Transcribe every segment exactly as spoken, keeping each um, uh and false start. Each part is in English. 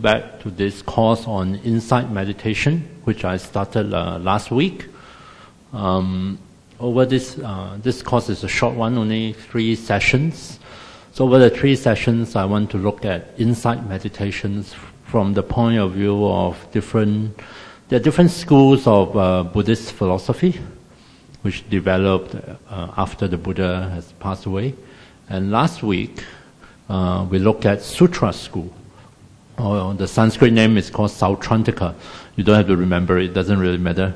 back to this course on insight meditation, which I started uh, last week. Um, over this, uh, this course is a short one, only three sessions. So over the three sessions, I want to look at insight meditations from the point of view of different, there are different schools of uh, Buddhist philosophy, which developed uh, after the Buddha has passed away. And last week, uh, we looked at Sutra school. Or the Sanskrit name is called Sautrantika. You don't have to remember it, it doesn't really matter.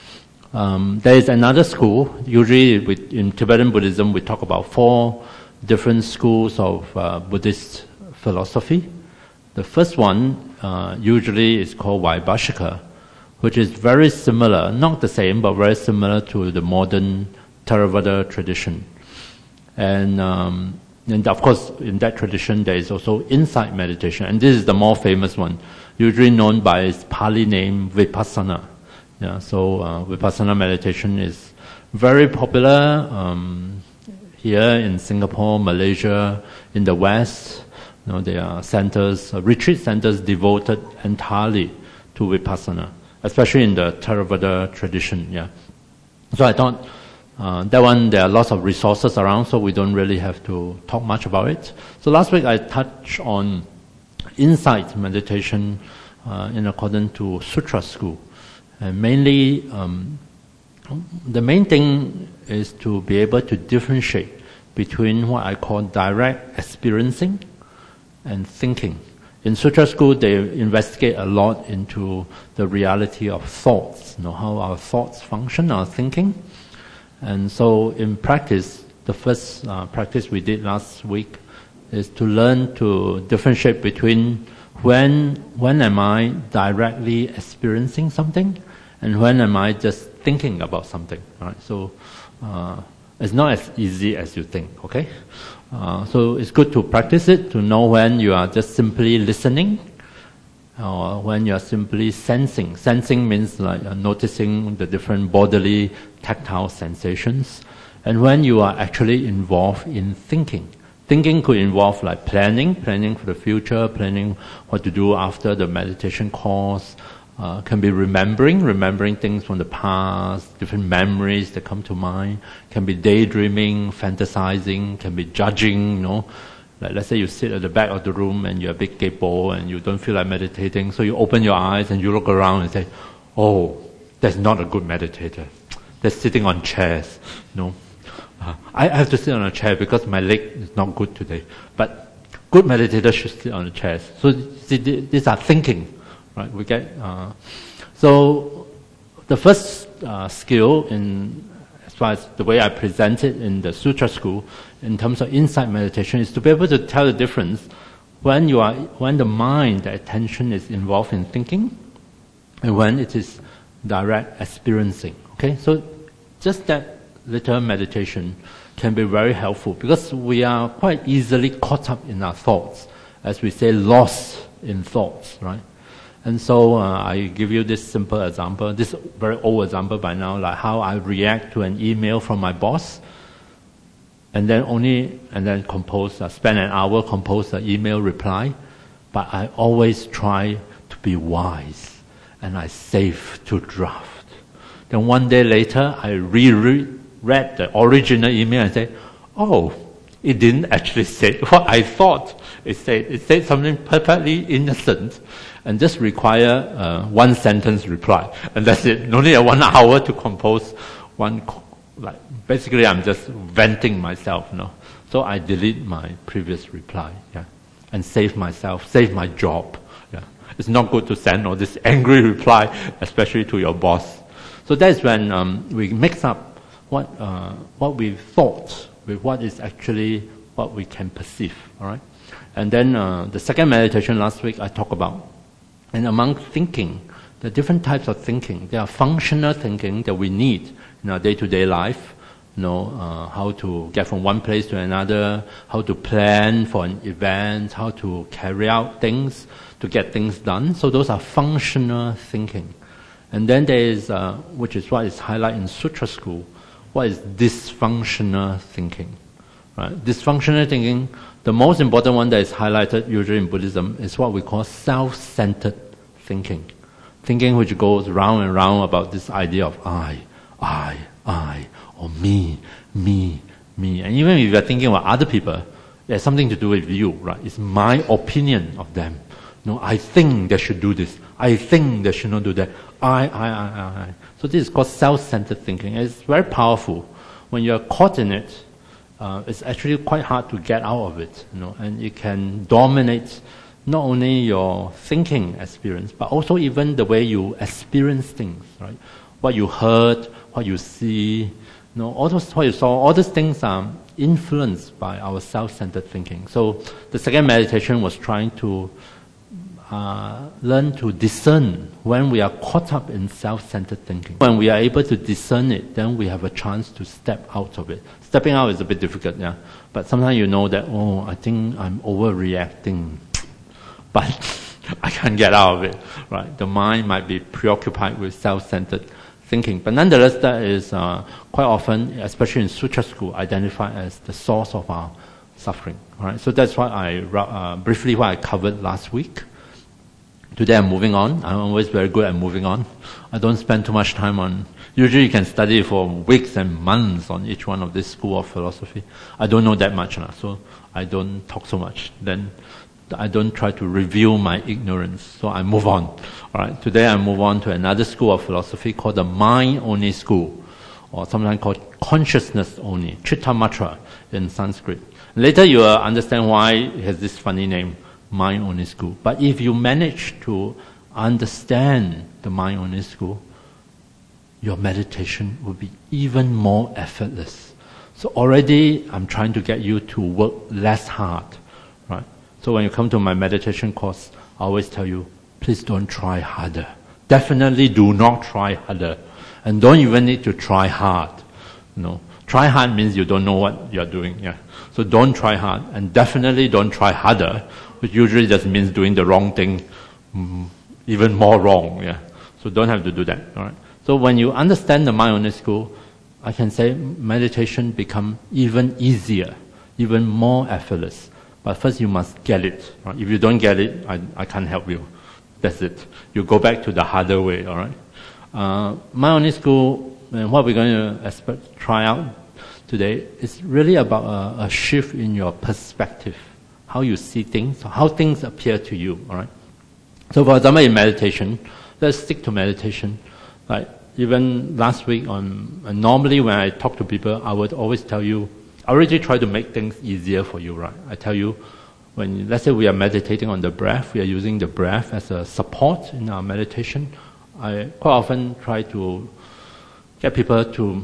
Um, there is another school. Usually with, in Tibetan Buddhism, we talk about four different schools of uh, Buddhist philosophy. The first one uh, usually is called Vaibhashika, which is very similar, not the same, but very similar to the modern Theravada tradition. And, um, and of course, in that tradition, there is also insight meditation, and this is the more famous one, usually known by its Pali name, Vipassana. Yeah, so uh, Vipassana meditation is very popular um, here in Singapore, Malaysia, in the West. You know, there are centers, uh, retreat centers devoted entirely to Vipassana, especially in the Theravada tradition. Yeah, so I thought. Uh, that one, there are lots of resources around, so we don't really have to talk much about it. So last week I touched on insight meditation uh, in accordance to Sutra school. And mainly, um, the main thing is to be able to differentiate between what I call direct experiencing and thinking. In Sutra school, they investigate a lot into the reality of thoughts, you know, how our thoughts function, our thinking. And so in practice, the first uh, practice we did last week is to learn to differentiate between when when am I directly experiencing something and when am I just thinking about something. Right? So uh, it's not as easy as you think, okay? Uh, so it's good to practice it, to know when you are just simply listening or when you are simply sensing. Sensing means like uh, noticing the different bodily, tactile sensations. And when you are actually involved in thinking. Thinking could involve like planning, planning for the future, planning what to do after the meditation course. Uh, can be remembering, remembering things from the past, different memories that come to mind. Can be daydreaming, fantasizing, can be judging, you know. Like let's say you sit at the back of the room and you're a big kaypoh and you don't feel like meditating, so you open your eyes and you look around and say, oh, that's not a good meditator. They're sitting on chairs. No, uh, I have to sit on a chair because my leg is not good today. But good meditators should sit on the chairs. So see, these are thinking, right? We get uh, so the first uh, skill in as far as the way I present it in the Sutra school, in terms of insight meditation, is to be able to tell the difference when you are, when the mind, the attention is involved in thinking, and when it is direct experiencing. Okay, so just that little meditation can be very helpful because we are quite easily caught up in our thoughts, as we say, lost in thoughts, right? And so uh, I give you this simple example, this very old example by now, like how I react to an email from my boss, and then only, and then compose, uh, spend an hour compose an email reply, but I always try to be wise, and I save to draft. Then one day later, I reread the original email and say, oh, it didn't actually say what I thought it said. It said something perfectly innocent, and just require uh, one sentence reply, and that's it. Only a one hour to compose one. Like basically, I'm just venting myself, you know. So I delete my previous reply, yeah, and save myself, save my job. Yeah, it's not good to send all this angry reply, especially to your boss. So that's when um, we mix up what uh, what we thought with what is actually what we can perceive. All right, and then uh, the second meditation last week I talked about. And among thinking, there are different types of thinking. There are functional thinking that we need in our day-to-day life. You know, uh, how to get from one place to another, how to plan for an event, how to carry out things, to get things done. So those are functional thinking. And then there is, uh, which is what is highlighted in Sutra school, what is dysfunctional thinking. Right? Dysfunctional thinking, the most important one that is highlighted usually in Buddhism is what we call self-centered thinking. Thinking which goes round and round about this idea of I, I, I, or me, me, me. And even if you are thinking about other people, it has something to do with you, right? It's my opinion of them. No, I think they should do this. I think they should not do that. I, I, I, I, I. So this is called self-centered thinking. It's very powerful. When you're caught in it, uh, it's actually quite hard to get out of it, you know, and it can dominate not only your thinking experience, but also even the way you experience things, right? What you heard, what you see, you know, all those, what you saw, all those things are influenced by our self-centered thinking. So the second meditation was trying to uh, learn to discern when we are caught up in self-centered thinking. When we are able to discern it, then we have a chance to step out of it. Stepping out is a bit difficult, yeah. But sometimes you know that, oh, I think I'm overreacting. But I can't get out of it, right? The mind might be preoccupied with self-centered thinking. But nonetheless, that is uh, quite often, especially in Sutra school, identified as the source of our suffering, right? So that's what I, uh, briefly what I covered last week. Today I'm moving on. I'm always very good at moving on. I don't spend too much time on, usually you can study for weeks and months on each one of this school of philosophy. I don't know that much now, so I don't talk so much. Then I don't try to reveal my ignorance, so I move on. All right. Today I move on to another school of philosophy called the mind-only school, or sometimes called consciousness only, Chittamatra in Sanskrit. Later you will understand why it has this funny name, mind-only school. But if you manage to understand the mind-only school, your meditation will be even more effortless. So already I'm trying to get you to work less hard, right? So when you come to my meditation course, I always tell you, please don't try harder. Definitely do not try harder. And don't even need to try hard. No. Try hard means you don't know what you're doing. Yeah. So don't try hard. And definitely don't try harder, which usually just means doing the wrong thing mm, even more wrong. Yeah. So don't have to do that. All right. So when you understand the mind-only school, I can say meditation become even easier, even more effortless. But first you must get it. Right? If you don't get it, I, I can't help you. That's it. You go back to the harder way, all right? Uh, mind-only school, and what we're going to expect, try out today, is really about a, a shift in your perspective, how you see things, how things appear to you, all right? So for example, in meditation, let's stick to meditation. Like even last week, on uh, normally when I talk to people, I would always tell you, I already try to make things easier for you, right? I tell you, when, let's say we are meditating on the breath, we are using the breath as a support in our meditation. I quite often try to get people to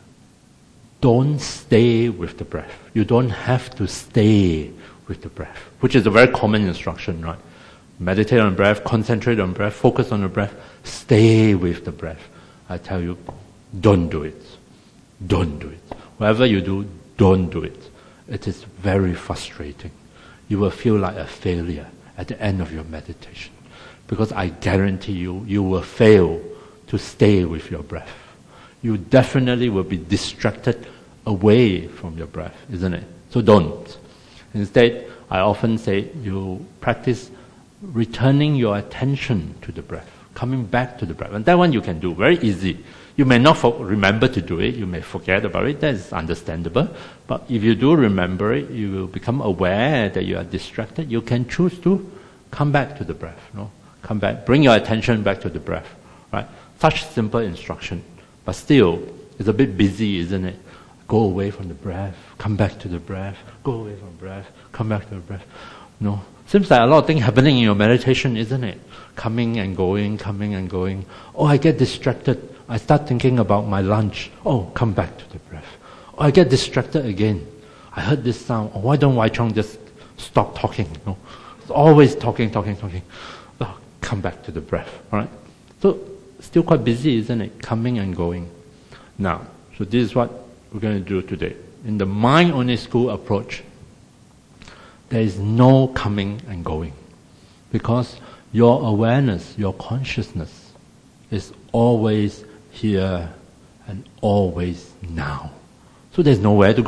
don't stay with the breath. You don't have to stay with the breath, which is a very common instruction, right? Meditate on the breath, concentrate on the breath, focus on the breath, stay with the breath. I tell you, don't do it. Don't do it. Whatever you do, don't do it. It is very frustrating. You will feel like a failure at the end of your meditation. Because I guarantee you, you will fail to stay with your breath. You definitely will be distracted away from your breath, isn't it? So don't. Instead, I often say you practice returning your attention to the breath, coming back to the breath. And that one you can do, very easy. You may not for- remember to do it, you may forget about it, that is understandable. But if you do remember it, you will become aware that you are distracted. You can choose to come back to the breath. No? Come back, bring your attention back to the breath. Right? Such simple instruction. But still, it's a bit busy, isn't it? Go away from the breath, come back to the breath, go away from the breath, come back to the breath. No? Seems like a lot of things happening in your meditation, isn't it? Coming and going, coming and going. Oh, I get distracted. I start thinking about my lunch. Oh, come back to the breath. Oh, I get distracted again. I heard this sound. Oh, why don't Wai Chong just stop talking? No, it's always talking, talking, talking. Oh, come back to the breath. All right. So still quite busy, isn't it? Coming and going. Now, so this is what we're going to do today. In the mind-only school approach, there is no coming and going, because your awareness, your consciousness, is always here and always now. So there's nowhere to go.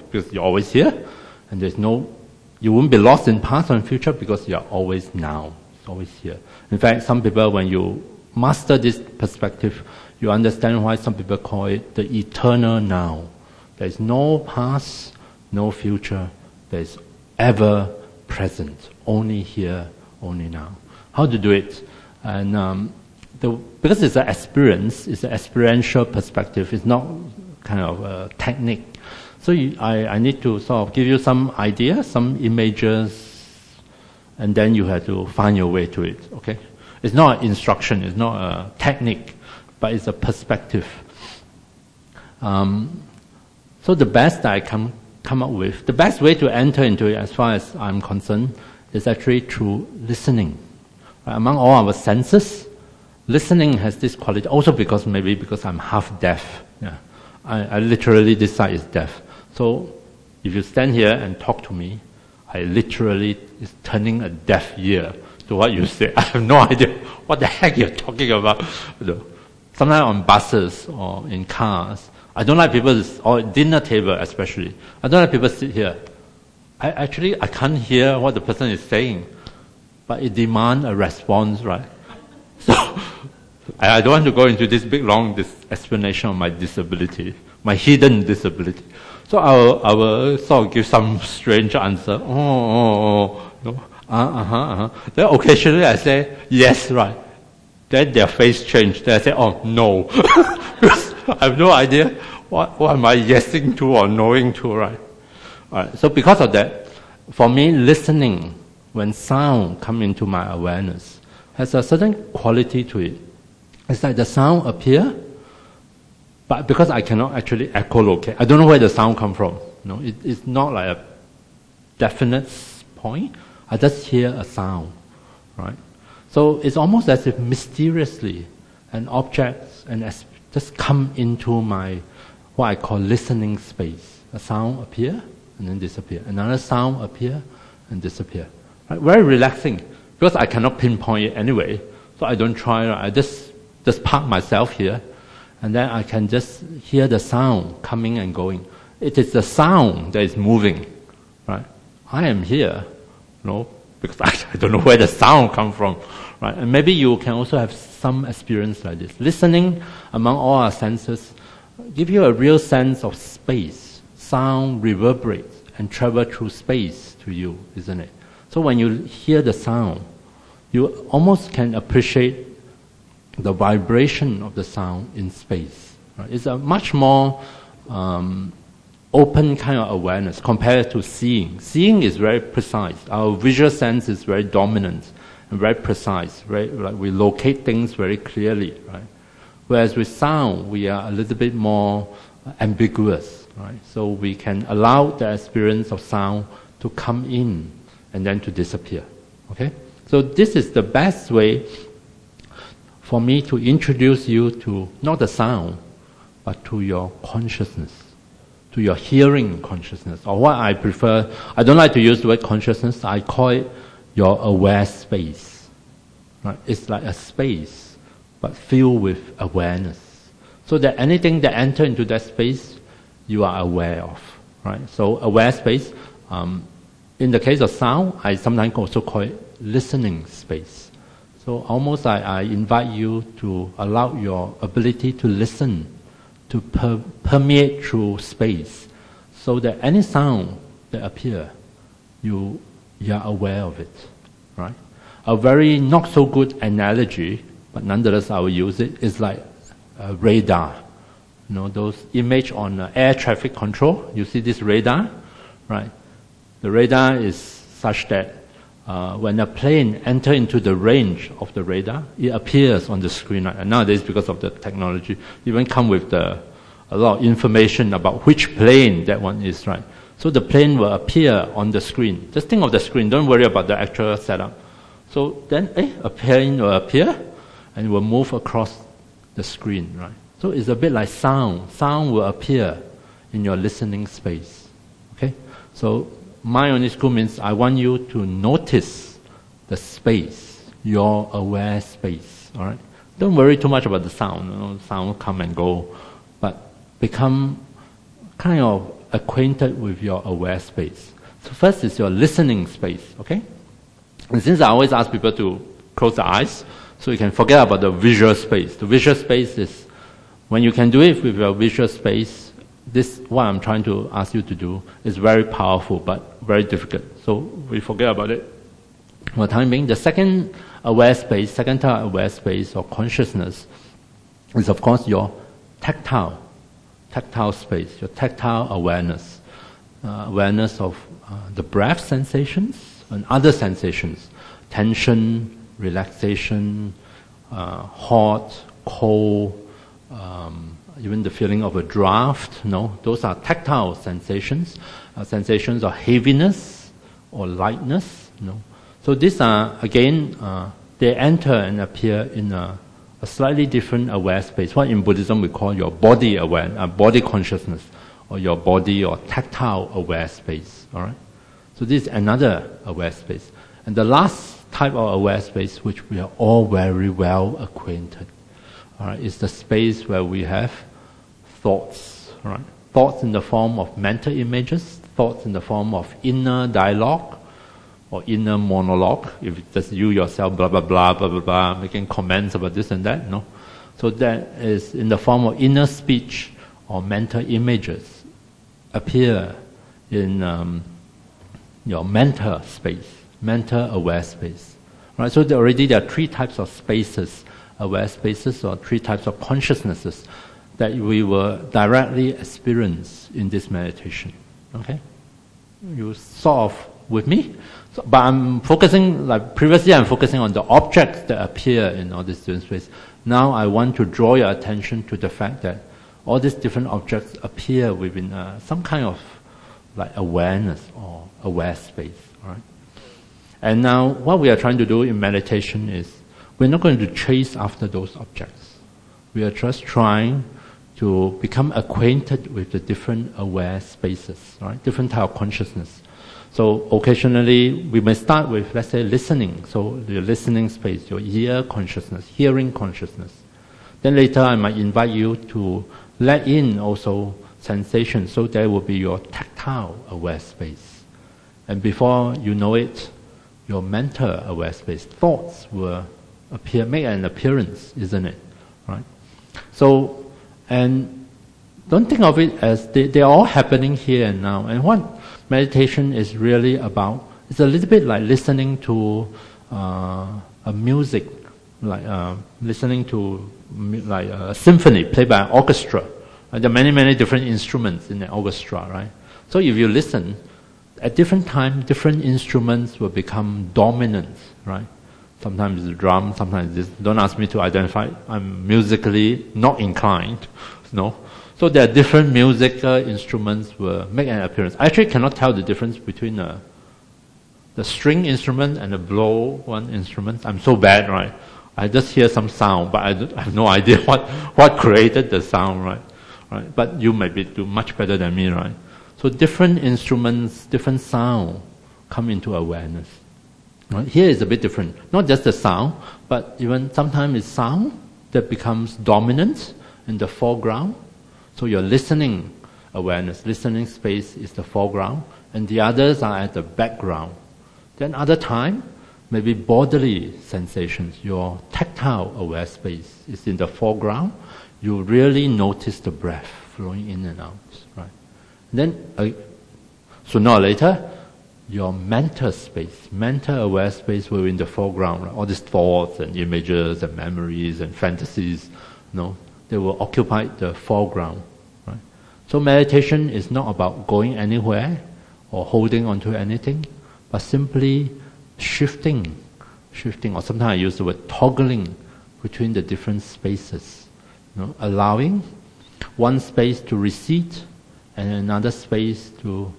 because you're always here, and there's no, you won't be lost in past and future because you're always now. It's always here. In fact, some people, when you master this perspective, you understand why some people call it the eternal now. There's no past, no future. There's ever present, only here, only now. How to do it? And um, the, because it's an experience, it's an experiential perspective. It's not kind of a technique. So you, I, I need to sort of give you some ideas, some images, and then you have to find your way to it. Okay? It's not an instruction. It's not a technique, but it's a perspective. Um, so the best that I can come up with, the best way to enter into it, as far as I'm concerned, is actually through listening. Right? Among all our senses, listening has this quality. Also because maybe because I'm half deaf. Yeah, I, I literally this side is deaf. So if you stand here and talk to me, I literally is turning a deaf ear to what you say. I have no idea what the heck you're talking about. Sometimes on buses or in cars, I don't like people, or dinner table especially, I don't like people sit here. I actually, I can't hear what the person is saying, but it demands a response, right? So, I don't want to go into this big, long this explanation of my disability, my hidden disability. So I will, I will sort of give some strange answer. Oh, oh, oh, no. Uh, uh-huh, uh-huh. Then occasionally I say, yes, right. Then their face changed. Then I say, oh, no. Because I have no idea what, what am I yesing to or knowing to, right? All right. So because of that, for me, listening, when sound come into my awareness, has a certain quality to it. It's like the sound appear, but because I cannot actually echolocate, I don't know where the sound come from. No, it, it's not like a definite point. I just hear a sound, right? So it's almost as if mysteriously an object and as just come into my what I call listening space. A sound appear and then disappear. Another sound appear and disappear. Right? Very relaxing because I cannot pinpoint it anyway. So I don't try. I just just park myself here, and then I can just hear the sound coming and going. It is the sound that is moving, right? I am here, you know, because I, I don't know where the sound comes from, right? And maybe you can also have some experience like this. Listening among all our senses give you a real sense of space. Sound reverberates and travel through space to you, isn't it? So when you hear the sound, you almost can appreciate the vibration of the sound in space. Right? It's a much more um, open kind of awareness compared to seeing. Seeing is very precise. Our visual sense is very dominant and very precise. Right? Like we locate things very clearly. Right? Whereas with sound, we are a little bit more ambiguous. Right? So we can allow the experience of sound to come in and then to disappear. Okay? So this is the best way for me to introduce you to not the sound, but to your consciousness, to your hearing consciousness, or what I prefer, I don't like to use the word consciousness, I call it your aware space. Right? It's like a space, but filled with awareness. So that anything that enters into that space, you are aware of. Right? So aware space, um, in the case of sound, I sometimes also call it listening space. So almost I, I invite you to allow your ability to listen to per, permeate through space, so that any sound that appears, you you are aware of it, right? A very not so good analogy, but nonetheless I will use it, is like a radar. You know, those image on uh, air traffic control, you see this radar, right? The radar is such that Uh, when a plane enters into the range of the radar, it appears on the screen. Right? And nowadays, because of the technology, even come with the, a lot of information about which plane that one is, right? So the plane will appear on the screen. Just think of the screen. Don't worry about the actual setup. So then, eh, a plane will appear and it will move across the screen, right? So it's a bit like sound. Sound will appear in your listening space. Okay? So my only school means I want you to notice the space, your aware space. All right. Don't worry too much about the sound. You know, sound come and go, but become kind of acquainted with your aware space. So first is your listening space, okay? And since I always ask people to close their eyes, so you can forget about the visual space. The visual space is, when you can do it with your visual space, this, what I'm trying to ask you to do, is very powerful, but very difficult. So we forget about it for the time being. The second aware space, second type of aware space or consciousness is, of course, your tactile, tactile space, your tactile awareness, uh, awareness of uh, the breath sensations and other sensations, tension, relaxation, uh, hot, cold, um, even the feeling of a draft. No, those are tactile sensations, uh, sensations of heaviness or lightness. No, so these are again uh, they enter and appear in a, a slightly different aware space. What in Buddhism we call your body aware, uh, body consciousness, or your body or tactile aware space. All right. So this is another aware space, and the last type of aware space, which we are all very well acquainted, all right, is the space where we have thoughts, all right? Thoughts in the form of mental images, thoughts in the form of inner dialogue or inner monologue, if it's just you yourself, blah, blah, blah, blah, blah, blah, making comments about this and that, no? So that is in the form of inner speech or mental images appear in um, your mental space, mental aware space. Right? So there already there are three types of spaces, aware spaces, or three types of consciousnesses that we will directly experience in this meditation. Okay? You sort of with me? So, but I'm focusing, like previously I'm focusing on the objects that appear in all these different spaces. Now I want to draw your attention to the fact that all these different objects appear within uh, some kind of like awareness or aware space. All right? And now what we are trying to do in meditation is we're not going to chase after those objects. We are just trying to become acquainted with the different aware spaces, right? Different type of consciousness. So occasionally we may start with, let's say, listening. So your listening space, your ear consciousness, hearing consciousness. Then later I might invite you to let in also sensation, so there will be your tactile aware space. And before you know it, your mental aware space, thoughts will appear, make an appearance, isn't it? Right? So, and don't think of it as they, they're all happening here and now. And what meditation is really about, it's a little bit like listening to uh, a music, like uh, listening to like a symphony played by an orchestra. Right? There are many, many different instruments in the orchestra, right? So if you listen, at different times, different instruments will become dominant, right? Sometimes it's the drum, sometimes this. Don't ask me to identify. I'm musically not inclined, no. So there are different musical instruments will make an appearance. I actually cannot tell the difference between a, the string instrument and the blow one instrument. I'm so bad, right? I just hear some sound, but I, I have no idea what, what created the sound, right? Right? But you might be do much better than me, right? So different instruments, different sound come into awareness. Right? Here is a bit different. Not just the sound, but even sometimes it's sound that becomes dominant in the foreground. So your listening awareness, listening space is the foreground, and the others are at the background. Then other time, maybe bodily sensations, your tactile aware space is in the foreground. You really notice the breath flowing in and out, right? Then, uh, sooner or later, your mental space, mental aware space will be in the foreground. Right? All these thoughts and images and memories and fantasies, you know, they will occupy the foreground. Right? So meditation is not about going anywhere or holding onto anything, but simply shifting, shifting, or sometimes I use the word toggling between the different spaces. You know, allowing one space to recede and another space to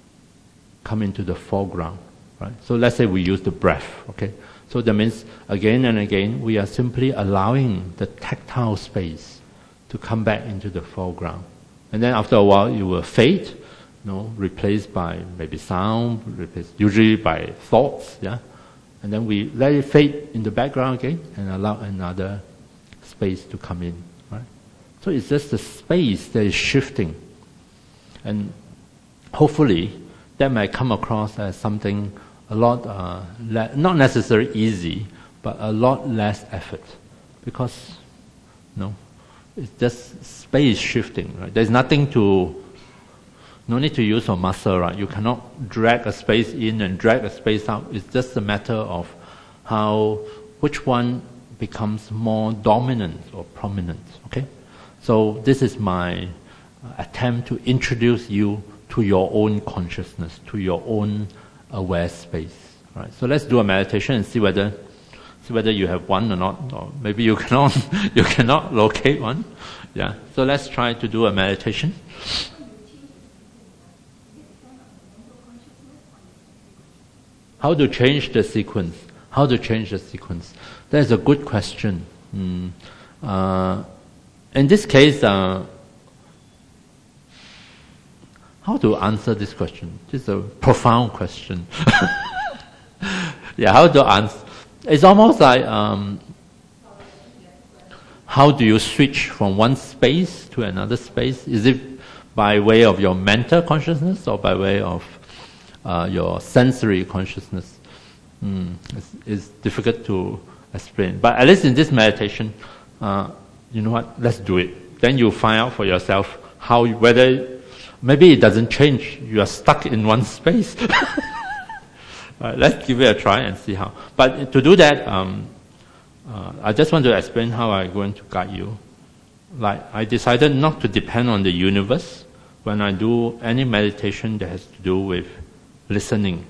come into the foreground, right? So let's say we use the breath, okay? So that means again and again we are simply allowing the tactile space to come back into the foreground. And then after a while it will fade, you know, replaced by maybe sound, replaced usually by thoughts, yeah? And then we let it fade in the background again and allow another space to come in, right? So it's just the space that is shifting. And hopefully that might come across as something a lot, uh, le- not necessarily easy, but a lot less effort. Because, you know, it's just space shifting, right? There's nothing to, no need to use your muscle, right? You cannot drag a space in and drag a space out. It's just a matter of how, which one becomes more dominant or prominent, okay? So this is my attempt to introduce you to your own consciousness, to your own aware space, right? So let's do a meditation and see whether, see whether you have one or not, or maybe you cannot, you cannot locate one. Yeah. So let's try to do a meditation. How to change the sequence? How to change the sequence? That's a good question. Mm. Uh, in this case, uh, how to answer this question? This is a profound question. Yeah, how to answer? It's almost like um, how do you switch from one space to another space? Is it by way of your mental consciousness or by way of uh, your sensory consciousness? Mm, it's, it's difficult to explain. But at least in this meditation, uh, you know what? Let's do it. Then you find out for yourself how, whether, maybe it doesn't change. You are stuck in one space. Right, let's give it a try and see how. But to do that, um, uh, I just want to explain how I'm going to guide you. Like, I decided not to depend on the universe when I do any meditation that has to do with listening.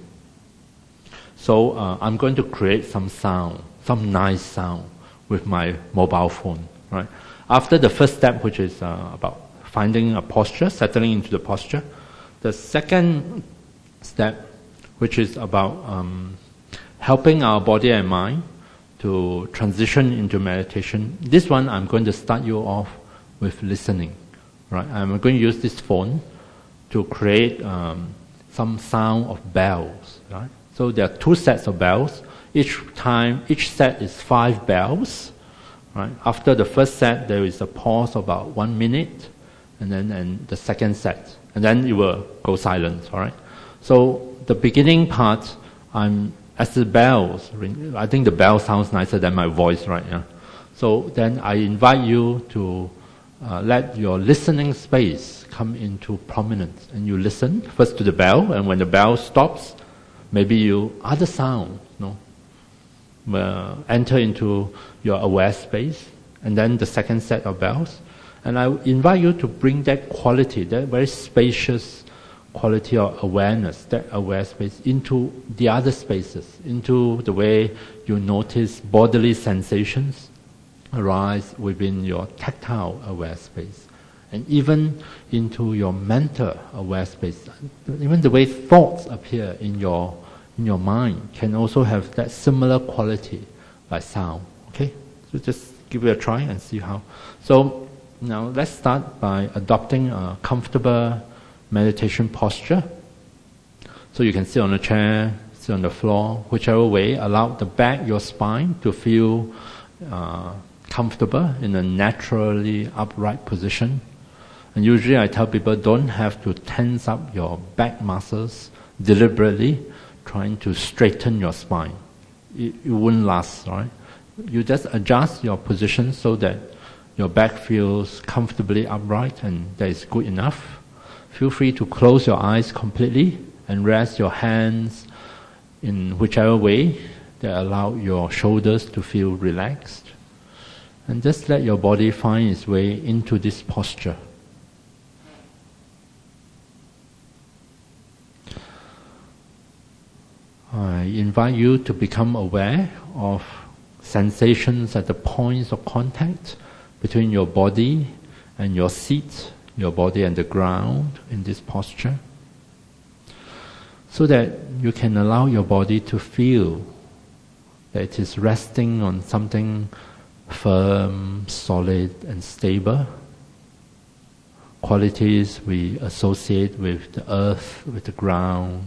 So uh, I'm going to create some sound, some nice sound with my mobile phone. Right. After the first step, which is uh, about finding a posture, settling into the posture, the second step, which is about um, helping our body and mind to transition into meditation. This one, I'm going to start you off with listening. Right. I'm going to use this phone to create um, some sound of bells. Right. So there are two sets of bells. Each time, each set is five bells. Right. After the first set, there is a pause of about one minute, and then and the second set, and then it will go silent. All right. So the beginning part, I'm as the bells ring. I think the bell sounds nicer than my voice, right? Yeah. So then I invite you to uh, let your listening space come into prominence, and you listen first to the bell, and when the bell stops, maybe you other sound, you know, uh, enter into your aware space, and then the second set of bells. And I invite you to bring that quality, that very spacious quality of awareness, that aware space, into the other spaces, into the way you notice bodily sensations arise within your tactile aware space, and even into your mental aware space. Even the way thoughts appear in your in your mind can also have that similar quality like sound. Okay, so just give it a try and see how. So now let's start by adopting a comfortable meditation posture. So you can sit on a chair, sit on the floor, whichever way. Allow the back, your spine, to feel uh, comfortable in a naturally upright position. And usually I tell people don't have to tense up your back muscles deliberately, trying to straighten your spine. It, it wouldn't last, right? You just adjust your position so that your back feels comfortably upright, and that is good enough. Feel free to close your eyes completely and rest your hands in whichever way that allow your shoulders to feel relaxed. And just let your body find its way into this posture. I invite you to become aware of sensations at the points of contact between your body and your seat, your body and the ground in this posture, so that you can allow your body to feel that it is resting on something firm, solid, and stable. Qualities we associate with the earth, with the ground.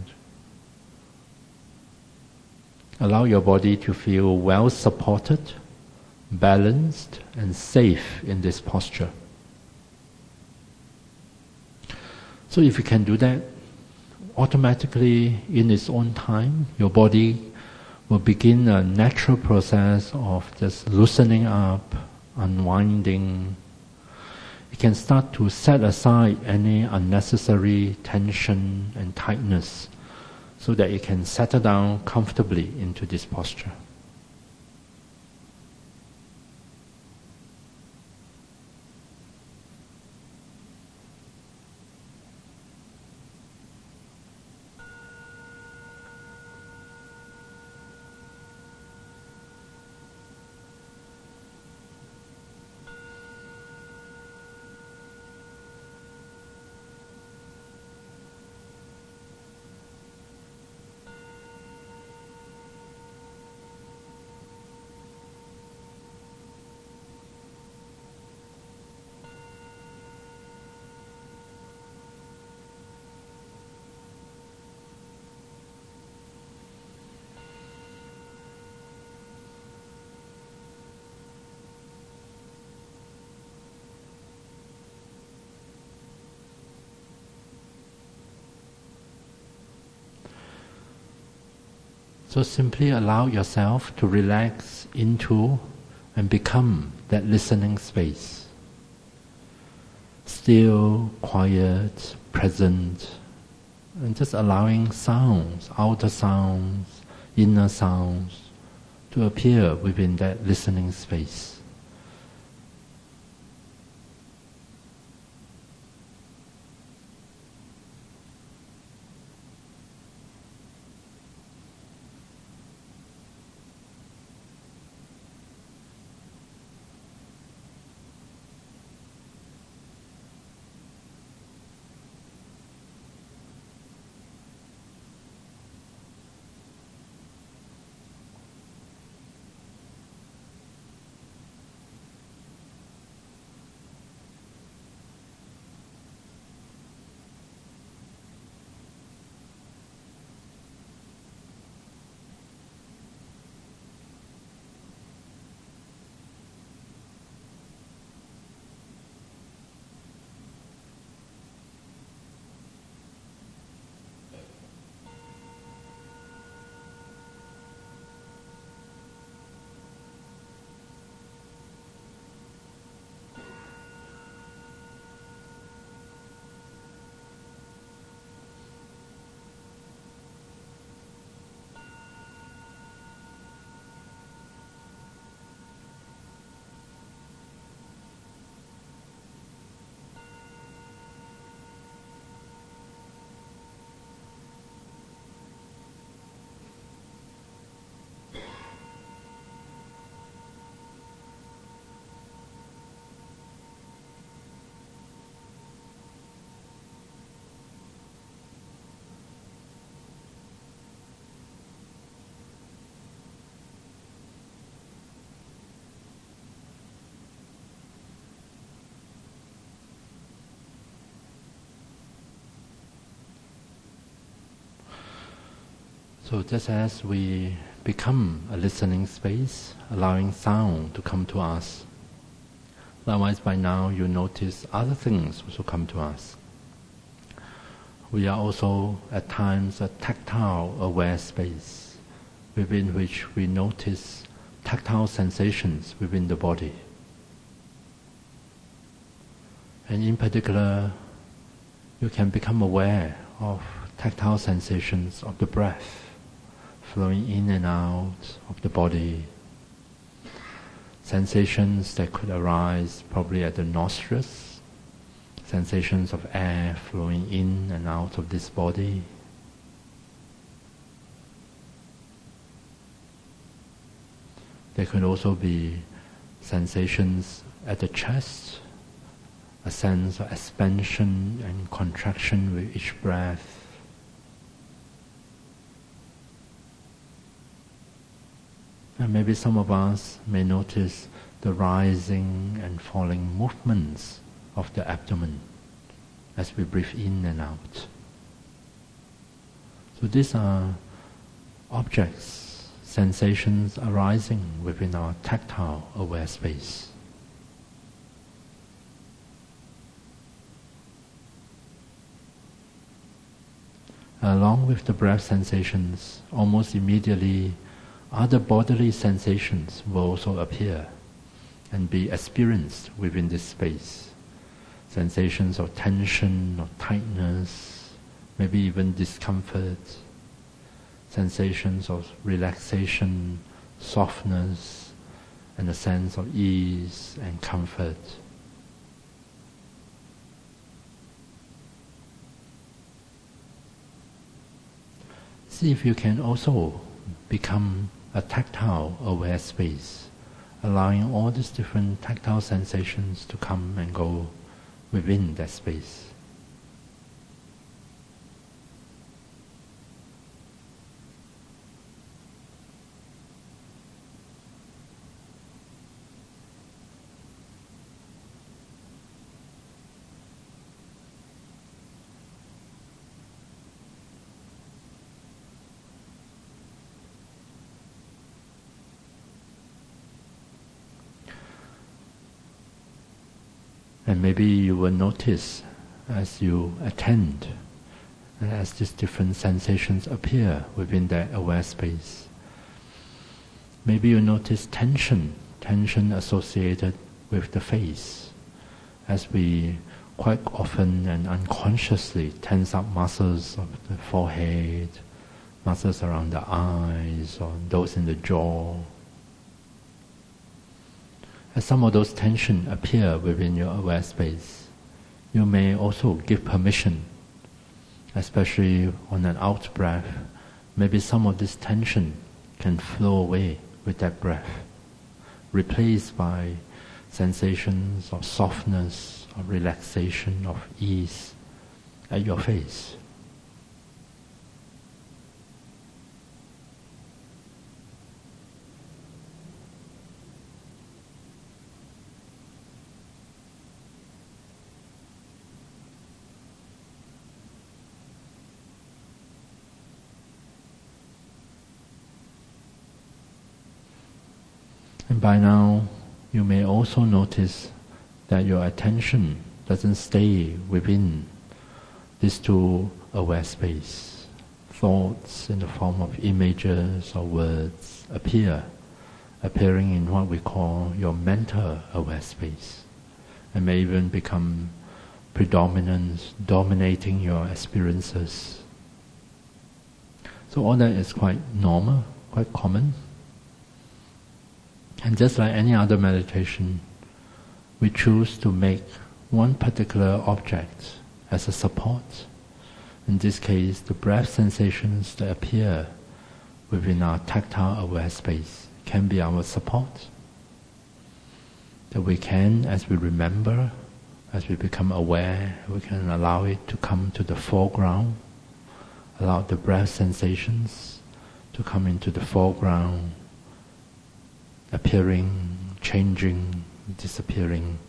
Allow your body to feel well supported, balanced, and safe in this posture. So if you can do that, automatically, in its own time, your body will begin a natural process of just loosening up, unwinding. You can start to set aside any unnecessary tension and tightness so that you can settle down comfortably into this posture. So simply allow yourself to relax into and become that listening space. Still, quiet, present, and just allowing sounds, outer sounds, inner sounds, to appear within that listening space. So just as we become a listening space, allowing sound to come to us, likewise by now you notice other things also come to us. We are also at times a tactile aware space within which we notice tactile sensations within the body. And in particular, you can become aware of tactile sensations of the breath flowing in and out of the body. Sensations that could arise probably at the nostrils, sensations of air flowing in and out of this body. There could also be sensations at the chest, a sense of expansion and contraction with each breath. And maybe some of us may notice the rising and falling movements of the abdomen as we breathe in and out. So these are objects, sensations arising within our tactile aware space. along with the breath sensations, almost immediately other bodily sensations will also appear and be experienced within this space. Sensations of tension or tightness, maybe even discomfort, sensations of relaxation, softness, and a sense of ease and comfort. See if you can also become a tactile aware space, allowing all these different tactile sensations to come and go within that space. And maybe you will notice as you attend, as these different sensations appear within that aware space. Maybe you notice tension, tension associated with the face, as we quite often and unconsciously tense up muscles of the forehead, muscles around the eyes, or those in the jaw. As some of those tension appear within your aware space, you may also give permission, especially on an out breath. Maybe some of this tension can flow away with that breath, replaced by sensations of softness, of relaxation, of ease at your face. And by now, you may also notice that your attention doesn't stay within these two aware space. Thoughts in the form of images or words appear, appearing in what we call your mental aware space, and may even become predominant, dominating your experiences. So all that is quite normal, quite common. And just like any other meditation, we choose to make one particular object as a support. In this case, the breath sensations that appear within our tactile aware space can be our support. That we can, as we remember, as we become aware, we can allow it to come to the foreground, allow the breath sensations to come into the foreground, appearing, changing, disappearing.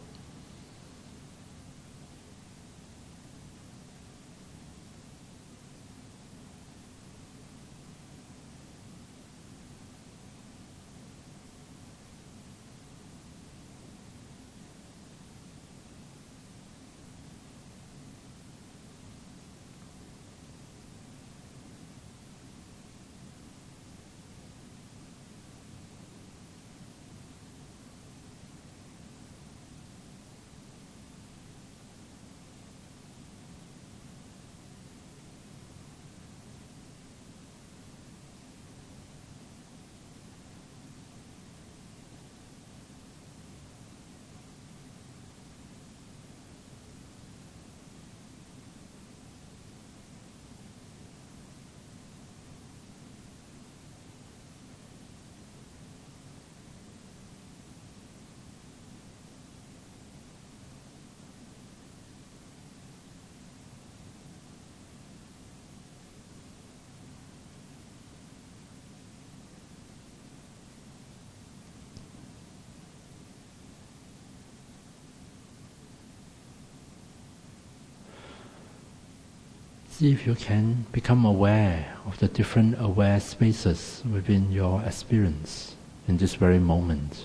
See if you can become aware of the different aware spaces within your experience in this very moment.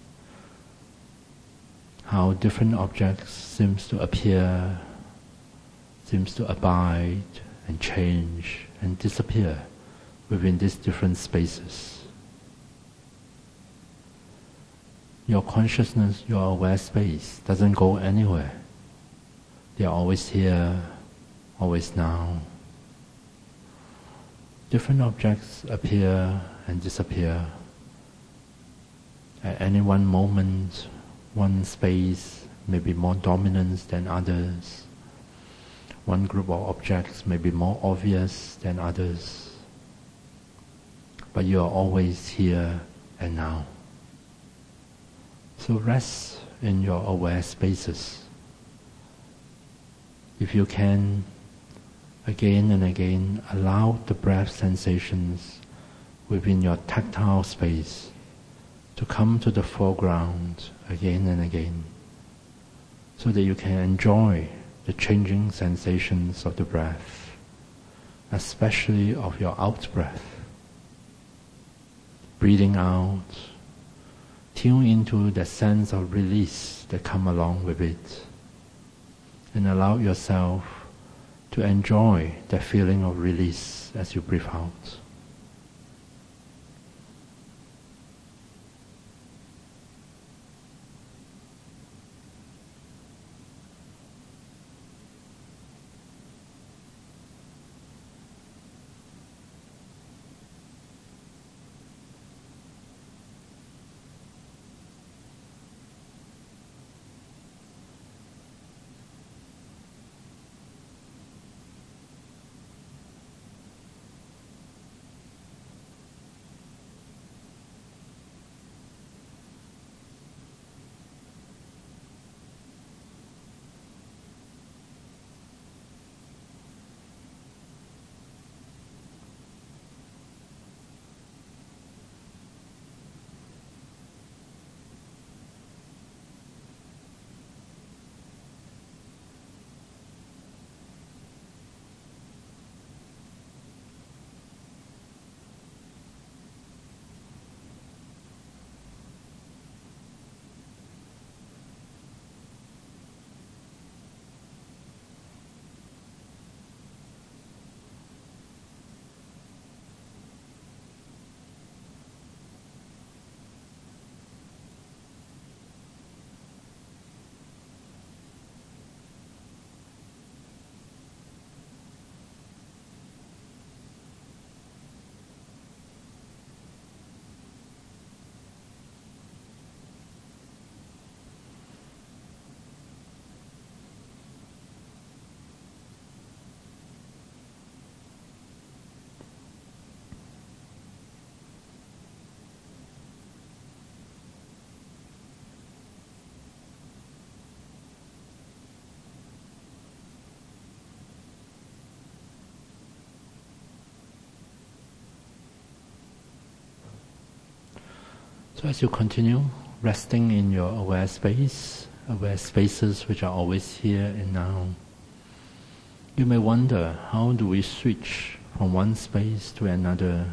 How different objects seems to appear, seems to abide and change and disappear within these different spaces. Your consciousness, your aware space doesn't go anywhere. They are always here, always now. Different objects appear and disappear. At any one moment, one space may be more dominant than others. One group of objects may be more obvious than others. But you are always here and now. So rest in your aware spaces. If you can, again and again, allow the breath sensations within your tactile space to come to the foreground again and again, so that you can enjoy the changing sensations of the breath, especially of your out-breath. Breathing out, tune into the sense of release that comes along with it, and allow yourself to enjoy the feeling of release as you breathe out. So as you continue resting in your aware space, aware spaces which are always here and now, you may wonder, how do we switch from one space to another?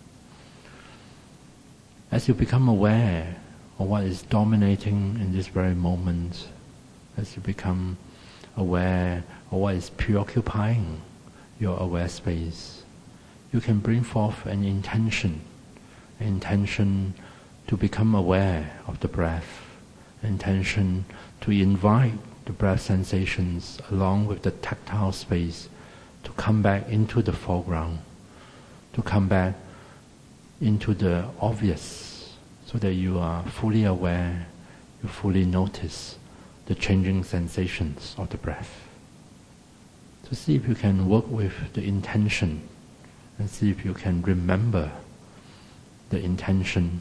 As you become aware of what is dominating in this very moment, as you become aware of what is preoccupying your aware space, you can bring forth an intention, an intention to become aware of the breath, an intention to invite the breath sensations along with the tactile space to come back into the foreground, to come back into the obvious, so that you are fully aware, you fully notice the changing sensations of the breath. So see if you can work with the intention and see if you can remember the intention.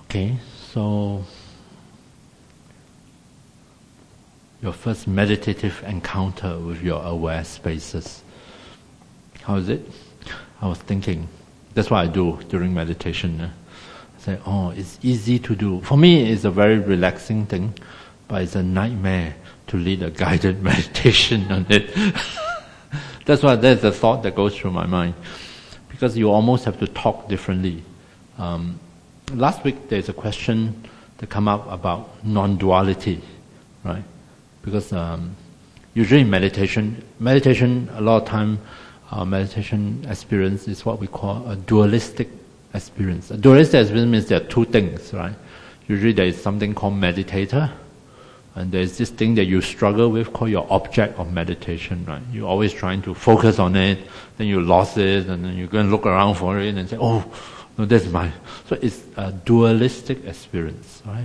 Okay, so your first meditative encounter with your aware spaces. How is it? I was thinking, that's what I do during meditation. I say, oh, it's easy to do. For me, it's a very relaxing thing, but it's a nightmare to lead a guided meditation on it. That's why there's a thought that goes through my mind. Because you almost have to talk differently. Um, last week, there's a question that come up about non-duality, right? Because um, usually in meditation, meditation, a lot of time, our meditation experience is what we call a dualistic experience. A dualistic experience means there are two things, right? Usually there is something called meditator, and there's this thing that you struggle with called your object of meditation, right? You're always trying to focus on it, then you lost it, and then you go and look around for it and say, oh, no, that's mine. So it's a dualistic experience, right?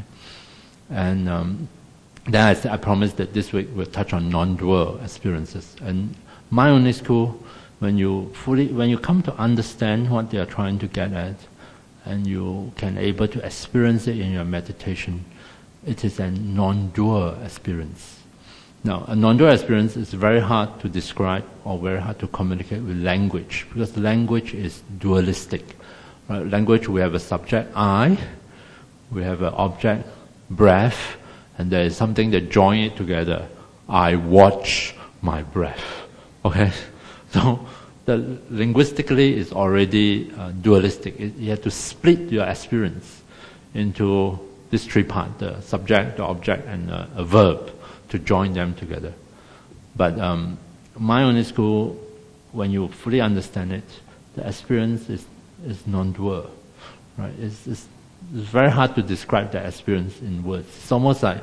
And um, then I, said, I promised that this week we'll touch on non-dual experiences. And mindfulness school, when you fully, when you come to understand what they are trying to get at, and you can able to experience it in your meditation, it is a non-dual experience. Now, a non-dual experience is very hard to describe or very hard to communicate with language, because language is dualistic. Right? Language, we have a subject, I, we have an object, breath, and there is something that join it together. I watch my breath. Okay? So, the linguistically is already uh, dualistic. It, you have to split your experience into these three parts, the subject, the object, and uh, a verb, to join them together. But um, mindfulness school, when you fully understand it, the experience is, is non-dual. Right? It's, it's, it's very hard to describe that experience in words. It's almost like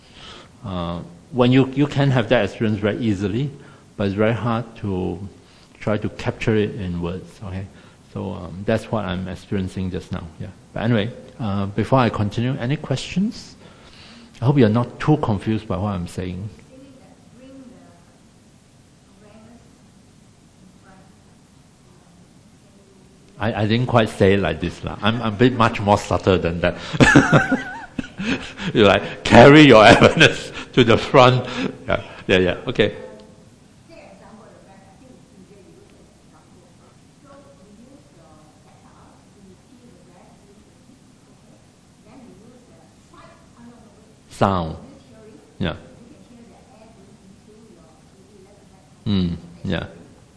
uh, when you, you can have that experience very easily, but it's very hard to try to capture it in words. Okay, so um, that's what I'm experiencing just now. Yeah. But anyway, uh, before I continue, any questions? I hope you're not too confused by what I'm saying. I, I didn't quite say it like this. La. I'm, I'm a bit much more subtle than that. You like carry your awareness to the front. Yeah, yeah, yeah. Okay. Sound. Yeah. Mm, yeah.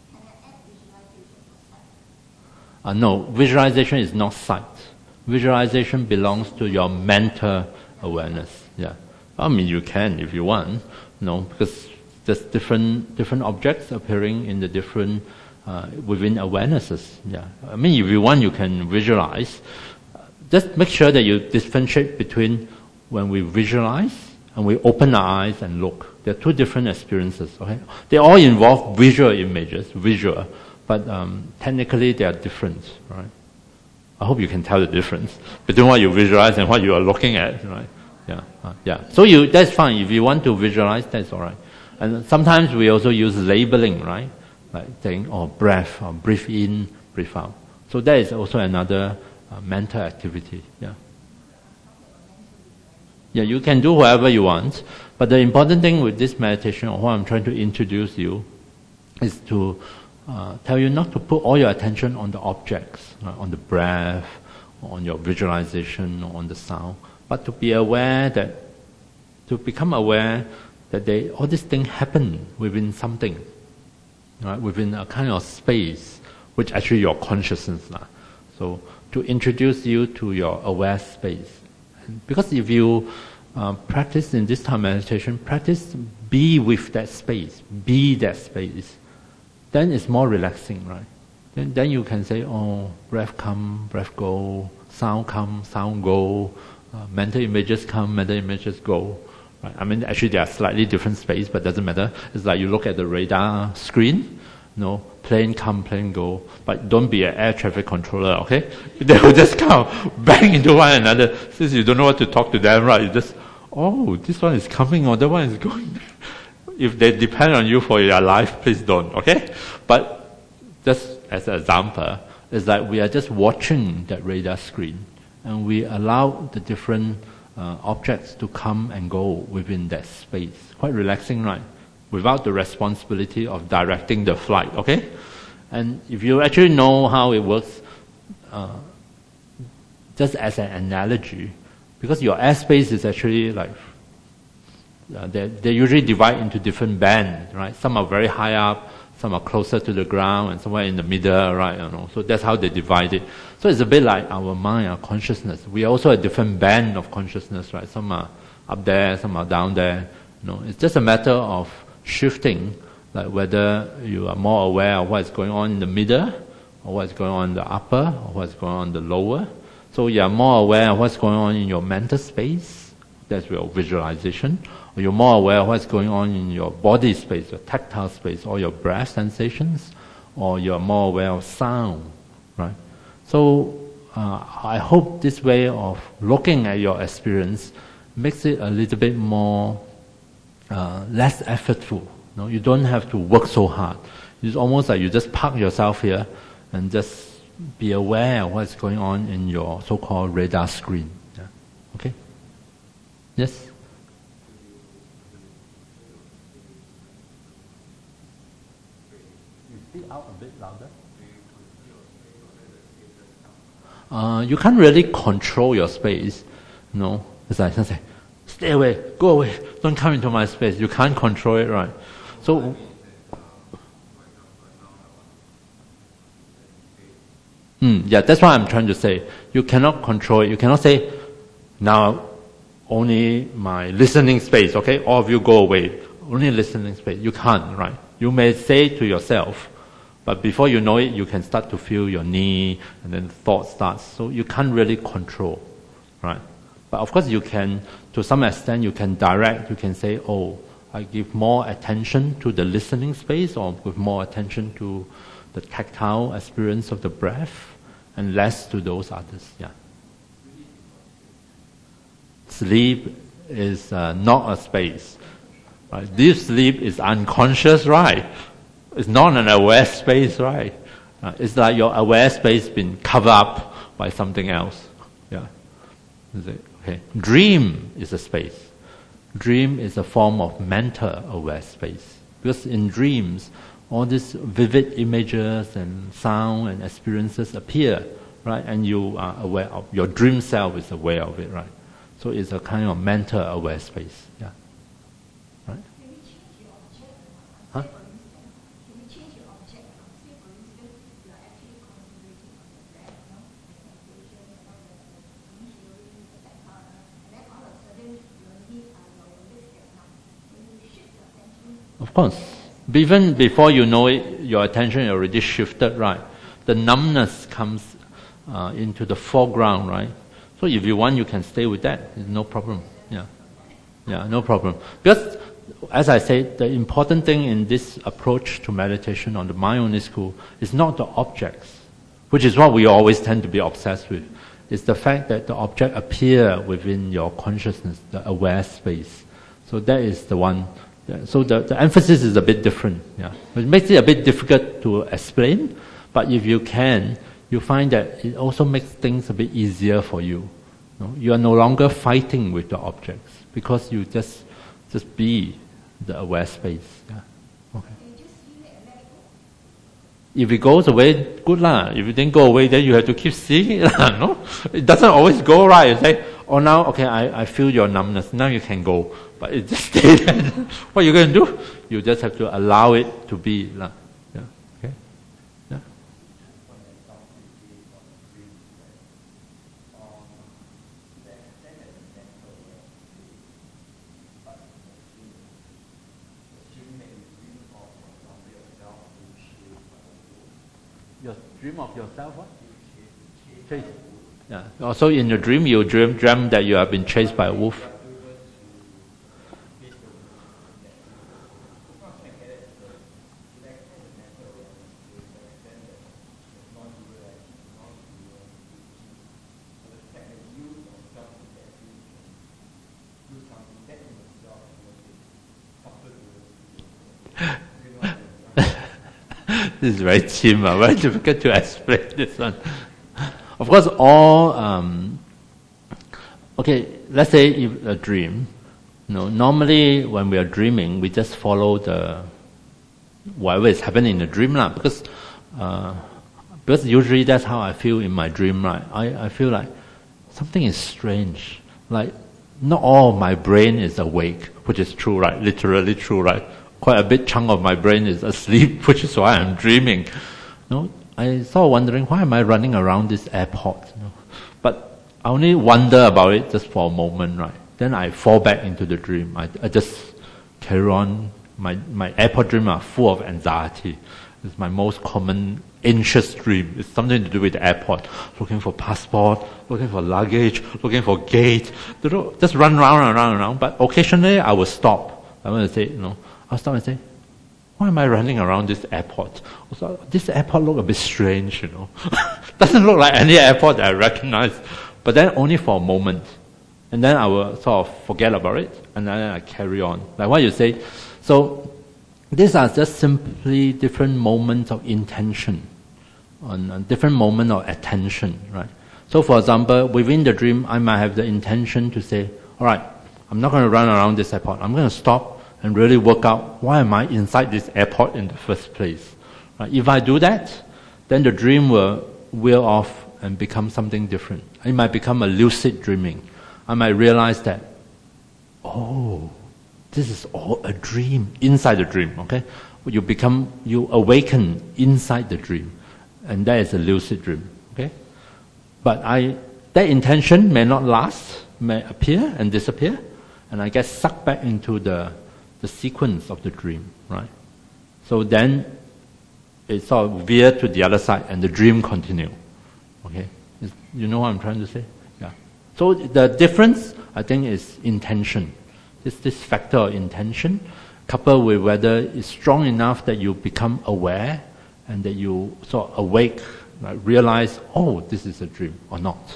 Uh, no, visualization is not sight. Visualization belongs to your mental awareness. Yeah. I mean, you can if you want, no, because there's different different objects appearing in the different uh, within awarenesses. Yeah. I mean, if you want, you can visualize. Just make sure that you differentiate between when we visualize and we open our eyes and look. They're two different experiences. Okay, they all involve visual images, visual, but um, technically they are different. Right? I hope you can tell the difference between what you visualize and what you are looking at. Right? Yeah, uh, yeah. So you that's fine. If you want to visualize, that's all right. And sometimes we also use labeling, right? Like saying, "Oh, breath," or "breathe in," "breathe out." So that is also another uh, mental activity. Yeah. Yeah, you can do whatever you want, but the important thing with this meditation, or what I'm trying to introduce you, is to uh, tell you not to put all your attention on the objects, right, on the breath, on your visualization, on the sound, but to be aware that, to become aware that they, all these things happen within something, right, within a kind of space, which actually your consciousness. Lah. So to introduce you to your aware space. Because if you uh, practice in this time meditation, practice be with that space, be that space, then it's more relaxing, right? Then, then you can say, oh, breath come, breath go, sound come, sound go, uh, mental images come, mental images go. Right? I mean, actually, they are slightly different space, but doesn't matter. It's like you look at the radar screen, you know, plane come, plane go, but don't be an air traffic controller, okay? They will just come, bang into one another. Since you don't know what to talk to them, right? You just, oh, this one is coming or that one is going. If they depend on you for your life, please don't, okay? But just as an example, it's like we are just watching that radar screen, and we allow the different uh, objects to come and go within that space. Quite relaxing, right? Without the responsibility of directing the flight, okay? And if you actually know how it works, uh, just as an analogy, because your airspace is actually like, uh, they they usually divide into different bands, right? Some are very high up, some are closer to the ground, and somewhere in the middle, right? You know, so that's how they divide it. So it's a bit like our mind, our consciousness. We are also a different band of consciousness, right? Some are up there, some are down there. You know, it's just a matter of shifting, like whether you are more aware of what's going on in the middle, or what's going on in the upper, or what's going on in the lower. So you are more aware of what's going on in your mental space, that's your visualization, or you're more aware of what's going on in your body space, your tactile space, or your breath sensations, or you're more aware of sound, right? So uh, I hope this way of looking at your experience makes it a little bit more uh, less effortful. No, you don't have to work so hard. It's almost like you just park yourself here and just be aware of what's going on in your so-called radar screen. Yeah. Okay? Yes? You speak out a bit louder. Uh, you can't really control your space. No, it's like, say, stay away, go away, don't come into my space. You can't control it, right? So, mm, yeah, that's what I'm trying to say. You cannot control it. You cannot say, now only my listening space, okay? All of you go away. Only listening space. You can't, right? You may say to yourself, but before you know it, you can start to feel your knee, and then thought starts. So you can't really control, right? But of course you can, to some extent, you can direct, you can say, oh, I give more attention to the listening space, or give more attention to the tactile experience of the breath, and less to those others, yeah. Sleep is uh, not a space, right? Deep sleep is unconscious, right? It's not an aware space, right? Uh, it's like your aware space been covered up by something else, yeah. Is it? Okay. Dream is a space. Dream is a form of mental aware space. Because in dreams, all these vivid images and sound and experiences appear, right? And you are aware of, your dream self is aware of it, right? So it's a kind of mental aware space, yeah. Right? Can we change your object? Huh? Say for instance, can we change your object? Say for instance, you are actually concentrating on the breath, no? The sensation, and all the initially, that part, and then all of a sudden, your knees are your legs get numb. When you shift your attention, of course. Even before you know it, your attention already shifted, right? The numbness comes uh, into the foreground, right? So if you want, you can stay with that. There's no problem. Yeah, yeah, no problem. Because, as I said, the important thing in this approach to meditation on the mind-only school is not the objects, which is what we always tend to be obsessed with. It's the fact that the object appear within your consciousness, the aware space. So that is the one. Yeah, so the, the emphasis is a bit different. Yeah, it makes it a bit difficult to explain, but if you can, you find that it also makes things a bit easier for you. You know, you are no longer fighting with the objects because you just just be the aware space. Yeah. Okay. you just feel it and let it go. If it goes away, good lah. If it didn't go away, then you have to keep seeing it. No, it doesn't always go right. You say, oh, now okay, I, I feel your numbness. Now you can go, but it just stays there. What are you going to do? You just have to allow it to be lah. Yeah. Okay. Yeah. Your dream of yourself, what? Chase. Yeah. Also, in your dream, you dream, dream that you have been chased by a wolf. This is very chim, uh, very difficult to explain this one. Of course, all um, okay, let's say if a dream, you know, normally when we are dreaming, we just follow the whatever is happening in the dream, lah. Because, uh, because usually that's how I feel in my dream, right? I, I feel like something is strange. Like, not all of my brain is awake, which is true, right? Literally true, right? Quite a big chunk of my brain is asleep, which is why I'm dreaming. You know, I started wondering, why am I running around this airport? You know? But I only wonder about it just for a moment, right? Then I fall back into the dream. I, I just carry on. My, my airport dreams are full of anxiety. It's my most common anxious dream. It's something to do with the airport. Looking for passport, looking for luggage, looking for gate. You know, just run around and around and around. But occasionally I will stop. I want to say, you know, I'll stop and say, why am I running around this airport? Also, this airport look a bit strange, you know. Doesn't look like any airport that I recognize. But then only for a moment. And then I will sort of forget about it. And then I carry on. Like what you say. So, these are just simply different moments of intention, on a different moment of attention, right? So, for example, within the dream, I might have the intention to say, all right, I'm not going to run around this airport. I'm going to stop and really work out why am I inside this airport in the first place. Right? If I do that, then the dream will wear off and become something different. It might become a lucid dreaming. I might realize that, oh, this is all a dream inside the dream, okay? You become, you awaken inside the dream. And that is a lucid dream, okay? But I, that intention may not last, may appear and disappear, and I get sucked back into the, the sequence of the dream, right? So then, it sort of veer to the other side and the dream continue, okay? Is, you know what I'm trying to say? Yeah. So the difference, I think, is intention. This, this factor of intention, coupled with whether it's strong enough that you become aware and that you sort of awake, like realize, oh, this is a dream, or not.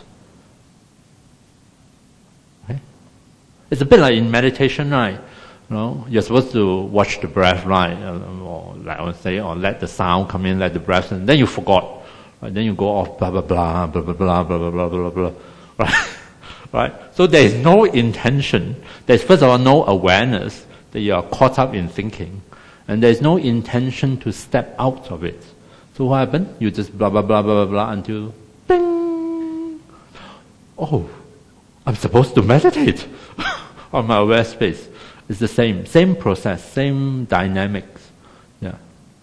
Okay? It's a bit like in meditation, right? You know, you're supposed to watch the breath, right? Or like I would say, or let the sound come in, let the breath in. Then you forgot. Right? Then you go off, blah, blah, blah, blah, blah, blah, blah, blah, blah, blah, blah, right? Right? So there is no intention. There's first of all no awareness that you are caught up in thinking. And there's no intention to step out of it. So what happened? You just blah, blah, blah, blah, blah, blah until ding! Oh, I'm supposed to meditate on my aware space. It's the same. Same process, same dynamics. Yeah.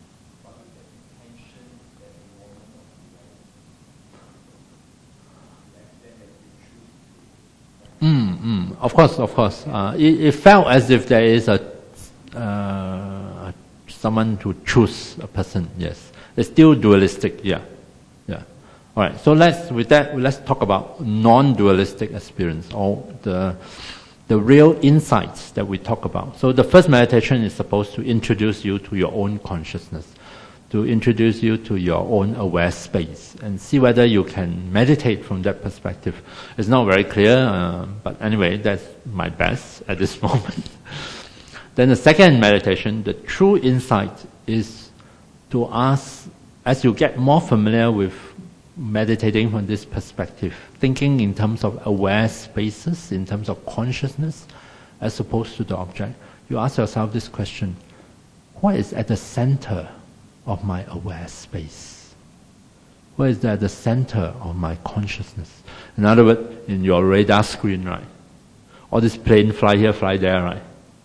Mm, mm. Of course, of course. Uh, it, it felt as if there is a uh, someone to choose a person. Yes, it's still dualistic. Yeah, yeah. All right. So let's with that let's talk about non-dualistic experience, or the the real insights that we talk about. So the first meditation is supposed to introduce you to your own consciousness, to introduce you to your own aware space, and see whether you can meditate from that perspective. It's not very clear, uh, but anyway, that's my best at this moment. Then the second meditation, the true insight, is to ask, as you get more familiar with meditating from this perspective, thinking in terms of aware spaces, in terms of consciousness, as opposed to the object, you ask yourself this question: what is at the center of my aware space? What is at the center of my consciousness? In other words, in your radar screen, right? All this plane fly here, fly there, right?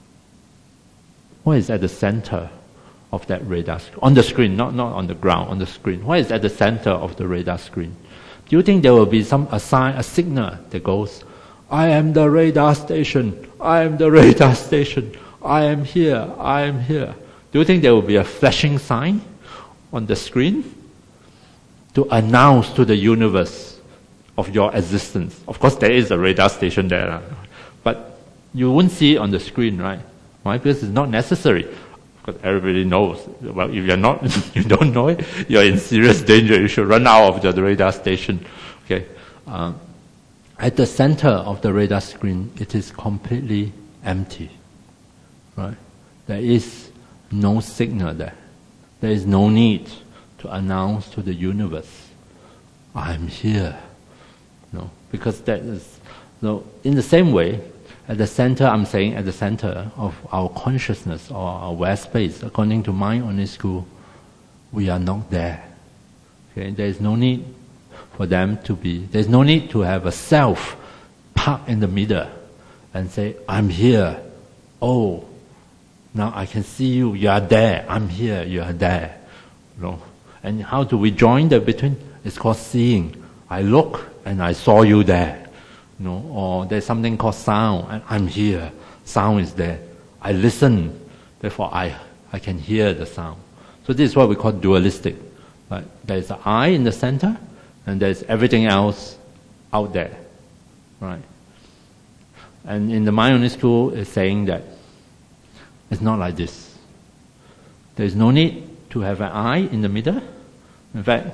What is at the center of that radar screen? On the screen, not, not on the ground, on the screen. What is at the center of the radar screen? Do you think there will be some a sign, a signal that goes, I am the radar station, I am the radar station, I am here, I am here? Do you think there will be a flashing sign on the screen to announce to the universe of your existence? Of course, there is a radar station there, but you won't see it on the screen, right? Why? Because it's not necessary. Because everybody knows. Well, if you're not, you don't know it, you're in serious danger. You should run out of the radar station. Okay. Um, at the center of the radar screen, it is completely empty. Right? There is no signal there. There is no need to announce to the universe, I'm here. No, because that is So in the same way, at the center, I'm saying at the center of our consciousness or our aware space, according to Mind-Only School, we are not there. Okay? There is no need for them to be, there's no need to have a self parked in the middle and say, I'm here. Oh, now I can see you, you are there. I'm here, you are there. You know? And how do we join the between? It's called seeing. I look and I saw you there. You know, or there's something called sound, and I'm here. Sound is there. I listen, therefore I I can hear the sound. So this is what we call dualistic. Right? There's an I in the center, and there's everything else out there. Right? And in the Mind-Only School, it's saying that it's not like this. There's no need to have an I in the middle. In fact,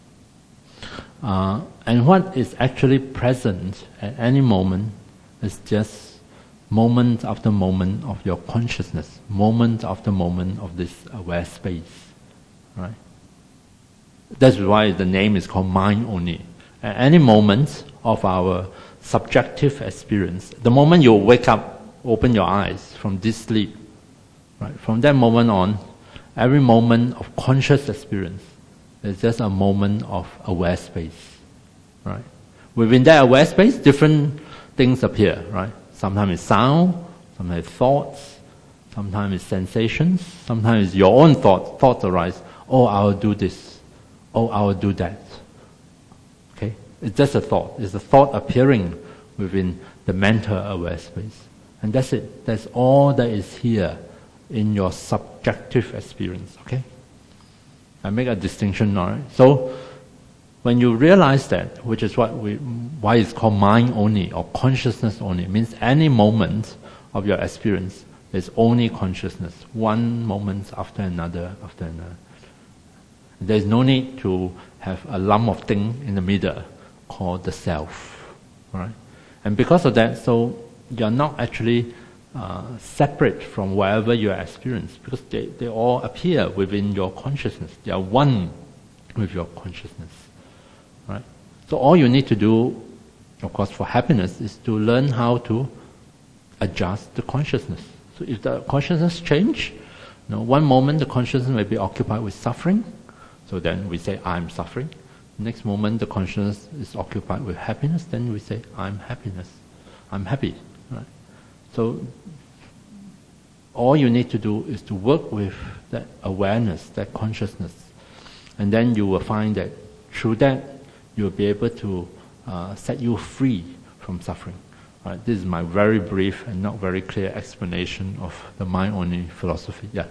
uh, and what is actually present at any moment is just moment after moment of your consciousness, moment after moment of this aware space, right? That's why the name is called mind only. At any moment of our subjective experience, the moment you wake up, open your eyes from this sleep, right? From that moment on, every moment of conscious experience is just a moment of aware space. Right? Within that aware space, different things appear, right? Sometimes it's sound, sometimes it's thoughts, sometimes it's sensations, sometimes it's your own thoughts. Thoughts arise, oh, I will do this, oh, I will do that. Okay? It's just a thought. It's a thought appearing within the mental aware space. And that's it. That's all that is here in your subjective experience, okay? I make a distinction now, right? So, when you realize that, which is what we, why it's called mind only or consciousness only, it means any moment of your experience, there's only consciousness, one moment after another, after another. There's no need to have a lump of thing in the middle called the self, right? And because of that, so you're not actually uh, separate from wherever you are experienced, because they, they all appear within your consciousness. They are one with your consciousness. Right? So all you need to do, of course, for happiness is to learn how to adjust the consciousness. So if the consciousness change, you know, one moment the consciousness may be occupied with suffering, so then we say, I'm suffering. Next moment the consciousness is occupied with happiness, then we say, I'm happiness. I'm happy. Right? So all you need to do is to work with that awareness, that consciousness, and then you will find that through that you'll be able to uh, set you free from suffering. Right, this is my very brief and not very clear explanation of the mind-only philosophy. Yeah.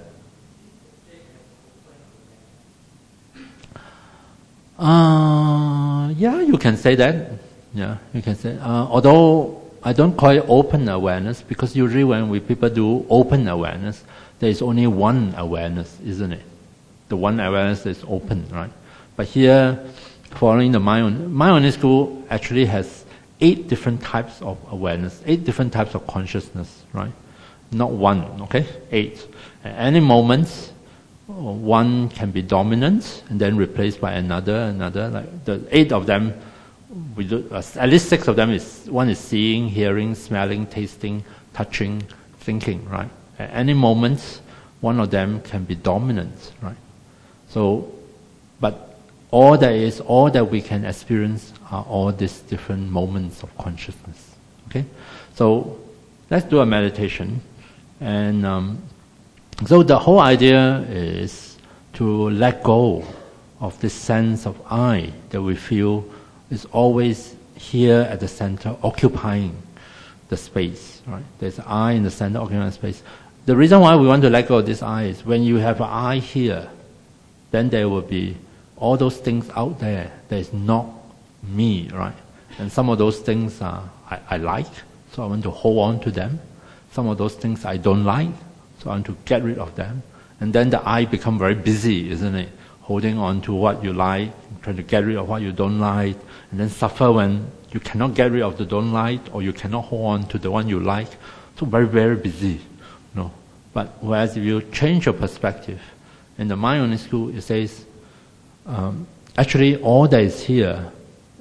Uh, yeah, you can say that. Yeah, you can say. Uh, although I don't call it open awareness, because usually when we people do open awareness, there is only one awareness, isn't it? The one awareness is open, right? But here, following the Mind-Only, Mind-Only School actually has eight different types of awareness, eight different types of consciousness, right? Not one, okay? Eight. At any moment, one can be dominant and then replaced by another, another. Like the eight of them, we do, uh, at least six of them is, one is seeing, hearing, smelling, tasting, touching, thinking, right? At any moment, one of them can be dominant, right? So, but all that is, all that we can experience are all these different moments of consciousness. Okay? So, let's do a meditation. And um, so the whole idea is to let go of this sense of I that we feel is always here at the center, occupying the space. Right? There's an I in the center, occupying the space. The reason why we want to let go of this I is when you have an I here, then there will be all those things out there that is not me, right? And some of those things uh, I, I like, so I want to hold on to them. Some of those things I don't like, so I want to get rid of them. And then the I become very busy, isn't it? Holding on to what you like, trying to get rid of what you don't like, and then suffer when you cannot get rid of the don't like, or you cannot hold on to the one you like. So very, very busy. No. But whereas if you change your perspective, in the Mind-Only School it says, Um, actually, all that is here is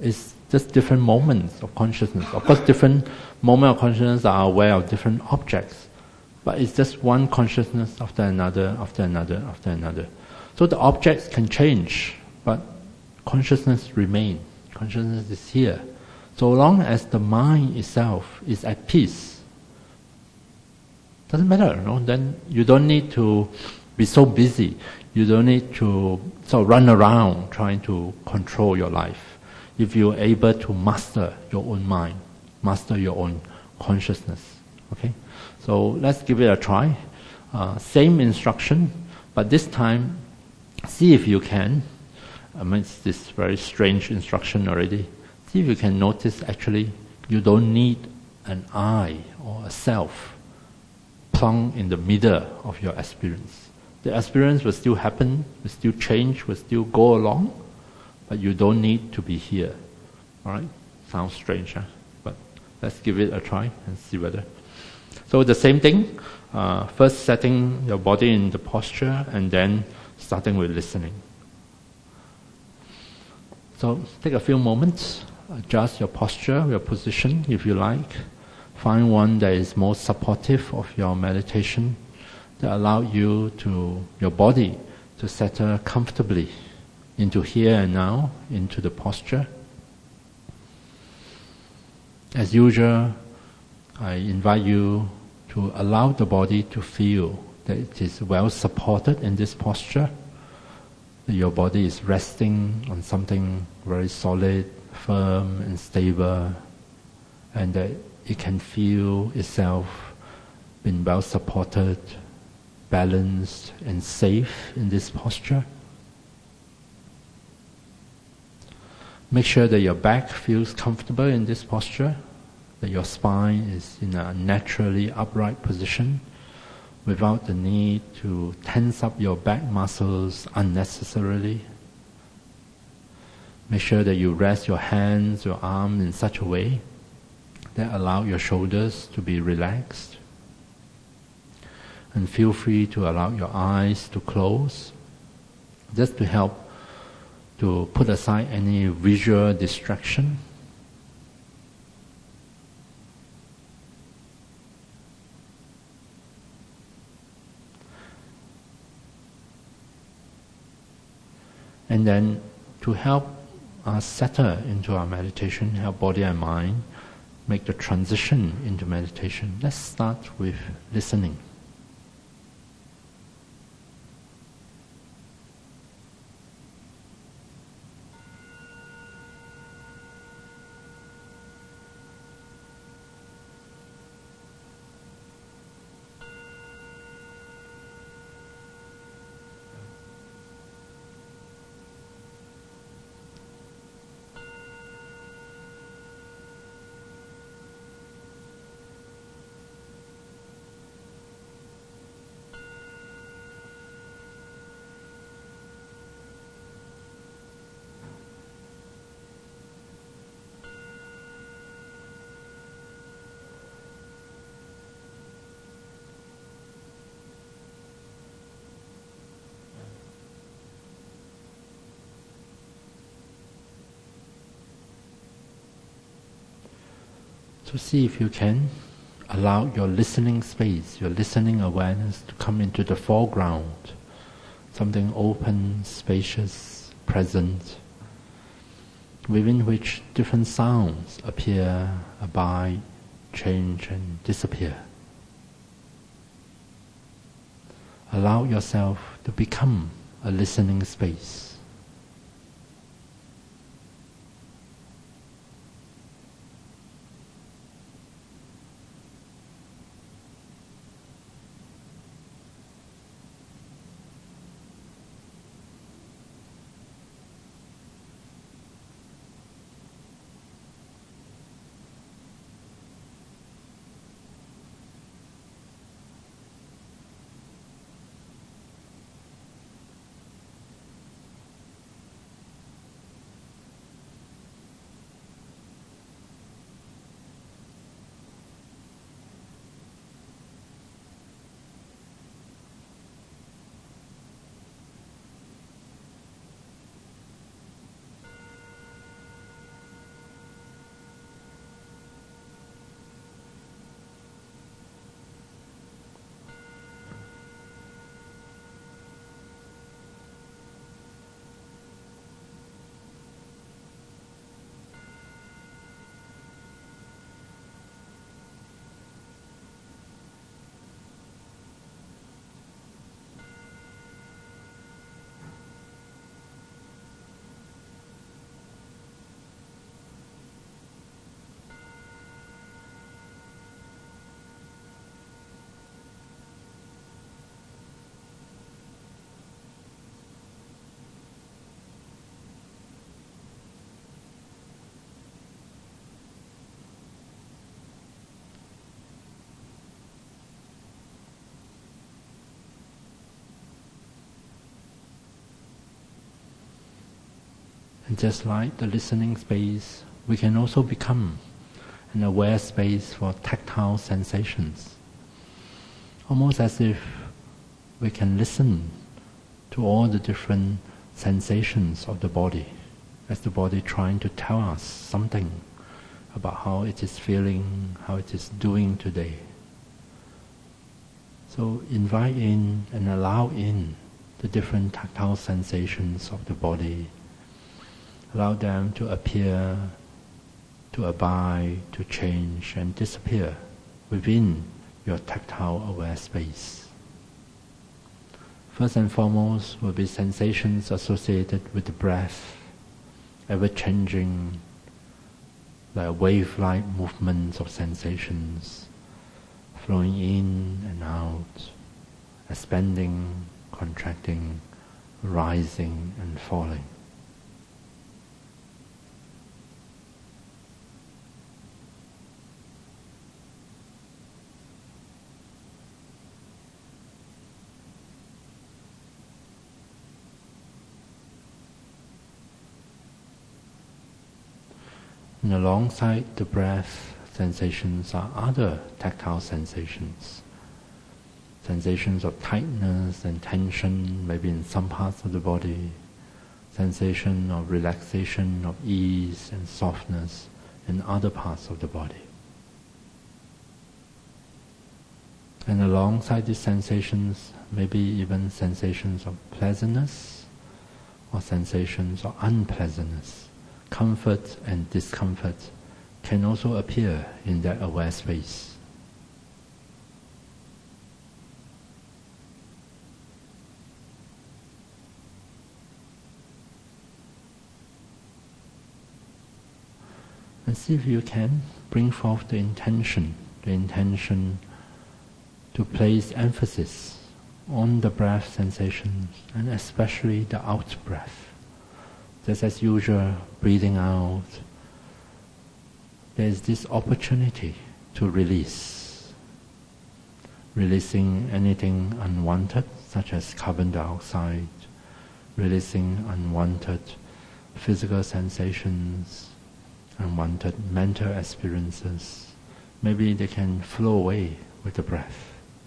just different moments of consciousness. Of course, different moments of consciousness are aware of different objects, but it's just one consciousness after another, after another, after another. So the objects can change, but consciousness remains. Consciousness is here. So long as the mind itself is at peace, doesn't matter, no? Then you don't need to be so busy. You don't need to sort of run around trying to control your life. If you're able to master your own mind, master your own consciousness, okay? So let's give it a try. Uh, same instruction, but this time, see if you can. I mean, it's this very strange instruction already. See if you can notice actually you don't need an I or a self plunged in the middle of your experience. The experience will still happen, will still change, will still go along, but you don't need to be here. All right? Sounds strange, huh? But let's give it a try and see whether. So the same thing, uh, first setting your body in the posture and then starting with listening. So take a few moments, adjust your posture, your position if you like. Find one that is most supportive of your meditation, that allow you to, your body to settle comfortably into here and now, into the posture. As usual, I invite you to allow the body to feel that it is well supported in this posture, that your body is resting on something very solid, firm and stable, and that it can feel itself being well supported, balanced and safe in this posture. Make sure that your back feels comfortable in this posture, that your spine is in a naturally upright position without the need to tense up your back muscles unnecessarily. Make sure that you rest your hands, your arms in such a way that allow your shoulders to be relaxed. And feel free to allow your eyes to close, just to help to put aside any visual distraction. And then to help us settle into our meditation, help body and mind make the transition into meditation, let's start with listening. So see if you can allow your listening space, your listening awareness to come into the foreground, something open, spacious, present, within which different sounds appear, abide, change and disappear. Allow yourself to become a listening space. Just like the listening space, we can also become an aware space for tactile sensations. Almost as if we can listen to all the different sensations of the body, as the body trying to tell us something about how it is feeling, how it is doing today. So invite in and allow in the different tactile sensations of the body. Allow them to appear, to abide, to change and disappear within your tactile aware space. First and foremost will be sensations associated with the breath, ever-changing, like wave-like movements of sensations, flowing in and out, expanding, contracting, rising and falling. And alongside the breath sensations are other tactile sensations. Sensations of tightness and tension, maybe in some parts of the body. Sensation of relaxation, of ease and softness in other parts of the body. And alongside these sensations, maybe even sensations of pleasantness or sensations of unpleasantness. Comfort and discomfort can also appear in that aware space. And see if you can bring forth the intention, the intention to place emphasis on the breath sensations and especially the out breath. Just as usual, breathing out, there is this opportunity to release. Releasing anything unwanted, such as carbon dioxide, releasing unwanted physical sensations, unwanted mental experiences. Maybe they can flow away with the breath.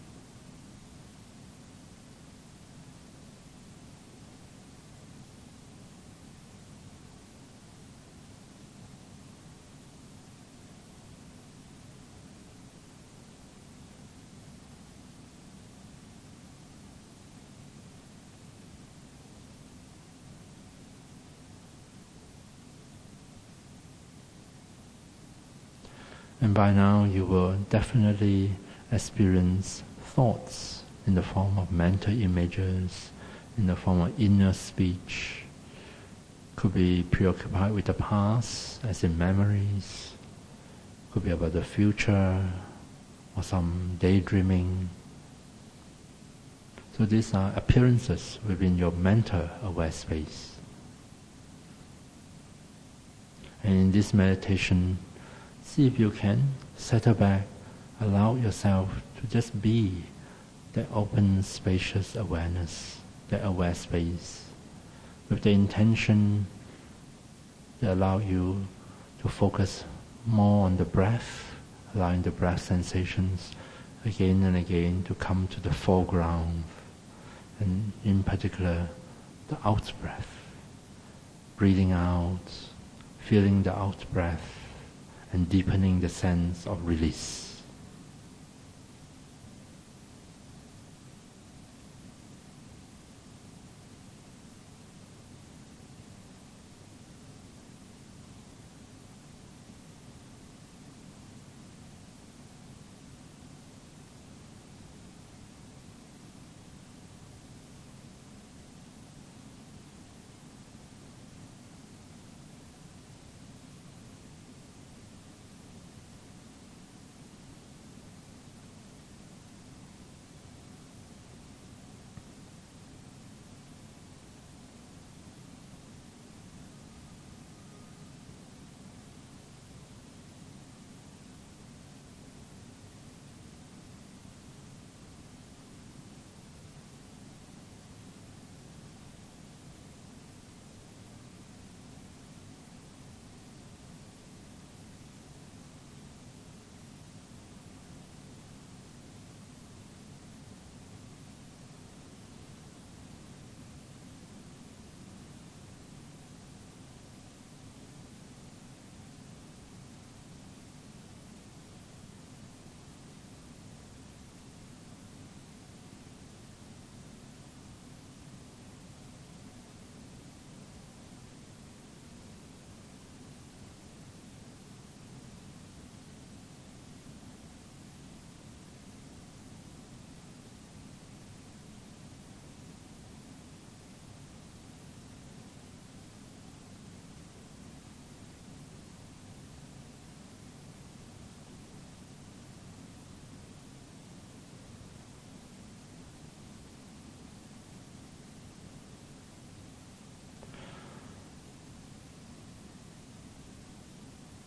And by now you will definitely experience thoughts in the form of mental images, in the form of inner speech. Could be preoccupied with the past, as in memories. Could be about the future, or some daydreaming. So these are appearances within your mental aware space. And in this meditation, see if you can settle back, allow yourself to just be that open, spacious awareness, that aware space, with the intention to allow you to focus more on the breath, allowing the breath sensations again and again to come to the foreground, and in particular, the out breath. Breathing out, feeling the out breath, and deepening the sense of release.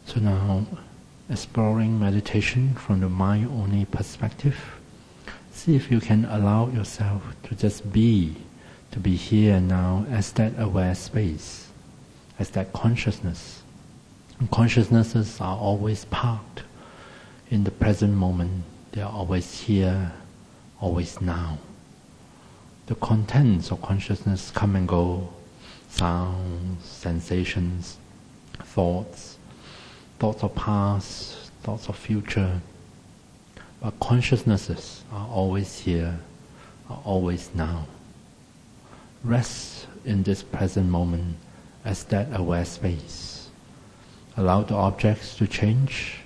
So now, exploring meditation from the mind-only perspective, see if you can allow yourself to just be, to be here and now as that aware space, as that consciousness. And consciousnesses are always parked in the present moment. They are always here, always now. The contents of consciousness come and go, sounds, sensations, thoughts, thoughts of past, thoughts of future. But consciousnesses are always here, are always now. Rest in this present moment as that aware space. Allow the objects to change.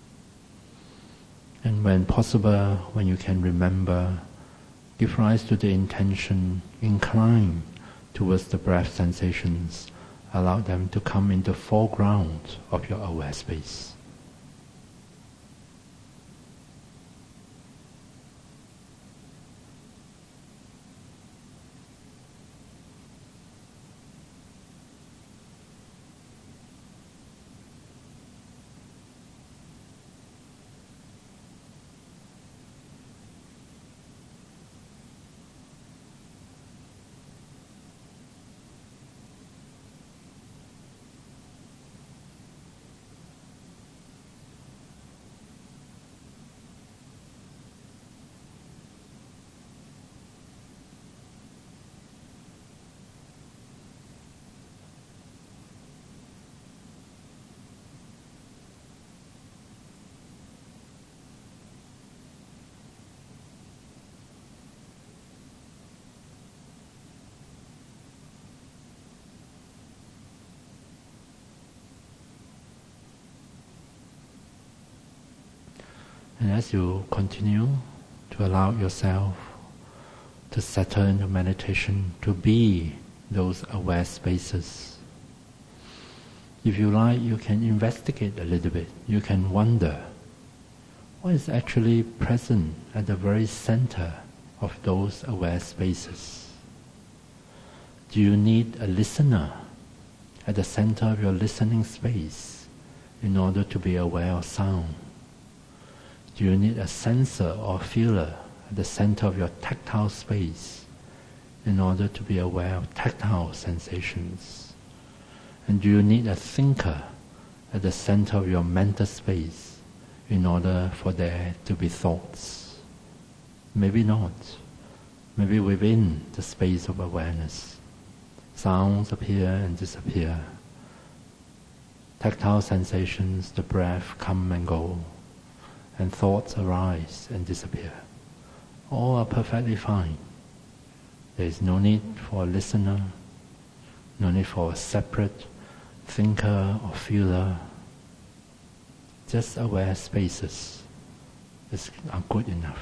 And when possible, when you can remember, give rise to the intention, incline towards the breath sensations. Allow them to come in the foreground of your aware space. And as you continue to allow yourself to settle into meditation, to be those aware spaces, if you like, you can investigate a little bit. You can wonder what is actually present at the very center of those aware spaces. Do you need a listener at the center of your listening space in order to be aware of sound? Do you need a sensor or feeler at the center of your tactile space in order to be aware of tactile sensations? And do you need a thinker at the center of your mental space in order for there to be thoughts? Maybe not. Maybe within the space of awareness, sounds appear and disappear. Tactile sensations, the breath come and go. And thoughts arise and disappear. All are perfectly fine. There is no need for a listener, no need for a separate thinker or feeler. Just aware spaces is, are good enough.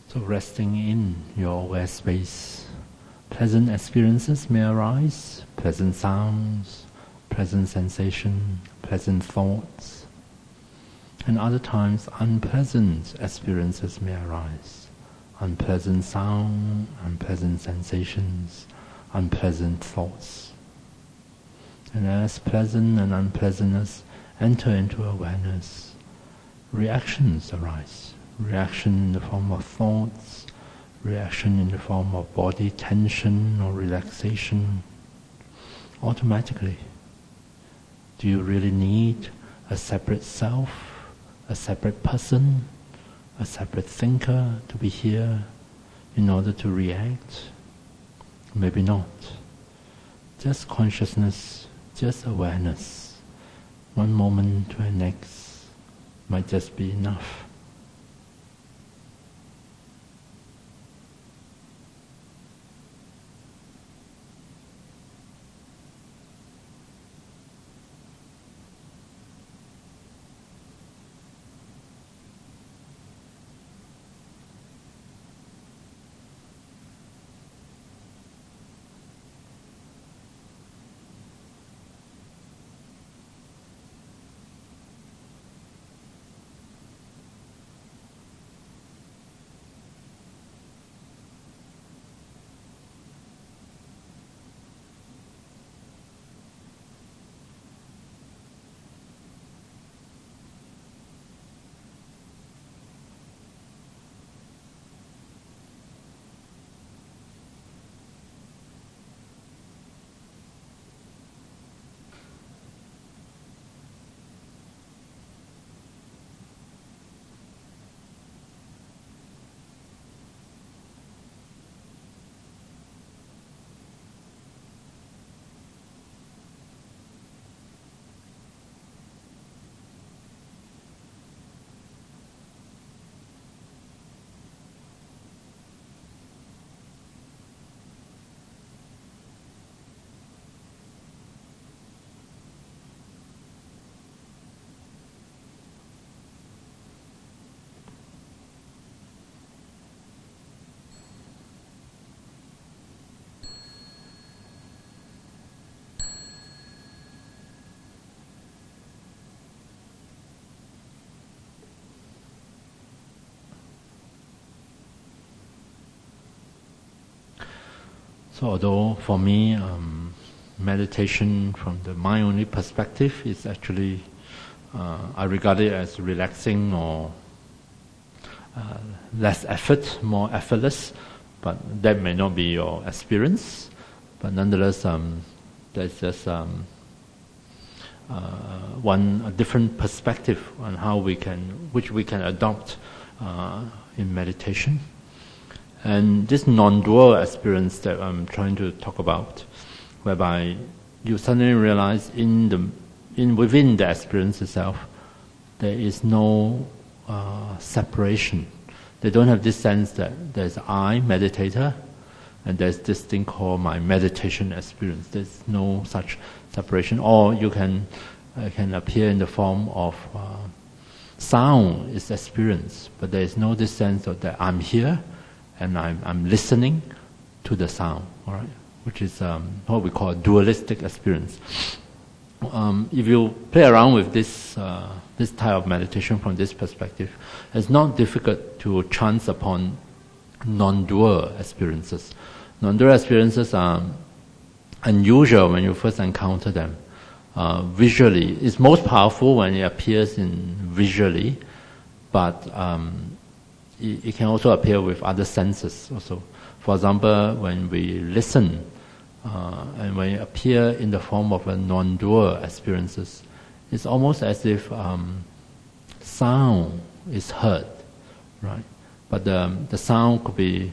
So resting in your aware space, pleasant experiences may arise, pleasant sounds, pleasant sensation, pleasant thoughts. And other times unpleasant experiences may arise, unpleasant sound, unpleasant sensations, unpleasant thoughts. And as pleasant and unpleasantness enter into awareness, reactions arise. Reaction in the form of thoughts, reaction in the form of body tension or relaxation. Automatically, do you really need a separate self, a separate person, a separate thinker to be here in order to react? Maybe not. Just consciousness, just awareness, one moment to the next might just be enough. So although for me, um, meditation from the mind-only perspective is actually, uh, I regard it as relaxing or uh, less effort, more effortless, but that may not be your experience. But nonetheless, um, there's just um, uh, one a different perspective on how we can, which we can adopt uh, in meditation. And this non-dual experience that I'm trying to talk about, whereby you suddenly realize in the in within the experience itself, there is no uh, separation. They don't have this sense that there's I, meditator, and there's this thing called my meditation experience. There's no such separation. Or you can uh, can appear in the form of uh, sound is experience, but there is no this sense of that I'm here and I'm, I'm listening to the sound, all right? Which is um, what we call a dualistic experience. Um, if you play around with this uh, this type of meditation from this perspective, it's not difficult to chance upon non-dual experiences. Non-dual experiences are unusual when you first encounter them. Uh, visually, it's most powerful when it appears in visually, but um, it, it can also appear with other senses also. For example, when we listen, uh, and when it appear in the form of a non-dual experiences, it's almost as if um, sound is heard, right? But the the sound could be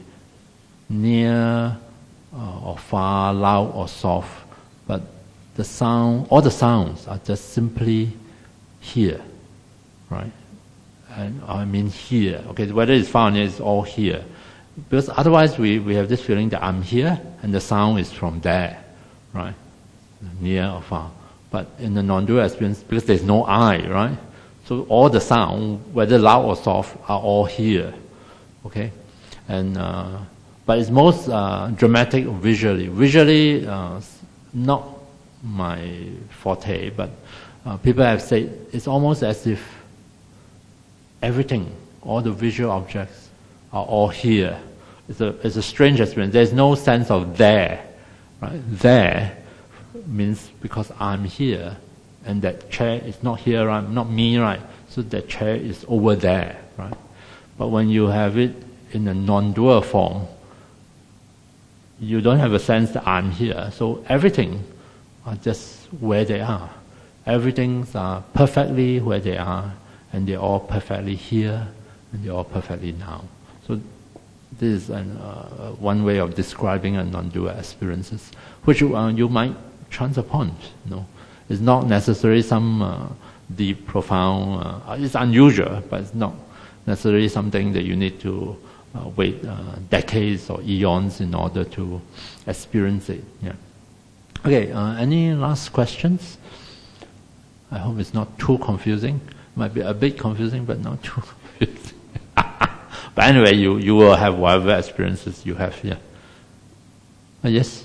near uh, or far, loud or soft, but the sound, all the sounds are just simply here, right? And I mean here, okay, whether it's far or near, it's all here. Because otherwise we, we have this feeling that I'm here and the sound is from there, right? Near or far. But in the non-dual experience, because there's no I, right? So all the sound, whether loud or soft, are all here, okay? and uh, but it's most uh, dramatic visually. Visually, uh, not my forte, but uh, people have said it's almost as if everything, all the visual objects, are all here. It's a it's a strange experience. There's no sense of there, right? There means because I'm here, and that chair is not here, right? Not me, right? So that chair is over there, right? But when you have it in a non-dual form, you don't have a sense that I'm here. So everything are just where they are. Everything's are perfectly where they are, and they're all perfectly here, and they're all perfectly now. So this is an, uh, one way of describing a non-dual experiences, which uh, you might chance upon. You know, it's not necessarily some uh, deep, profound. Uh, it's unusual, but it's not necessarily something that you need to uh, wait uh, decades or eons in order to experience it. Yeah. Okay. Uh, any last questions? I hope it's not too confusing. Might be a bit confusing, but not too confusing. But anyway, you, you will have whatever experiences you have here. Uh, yes?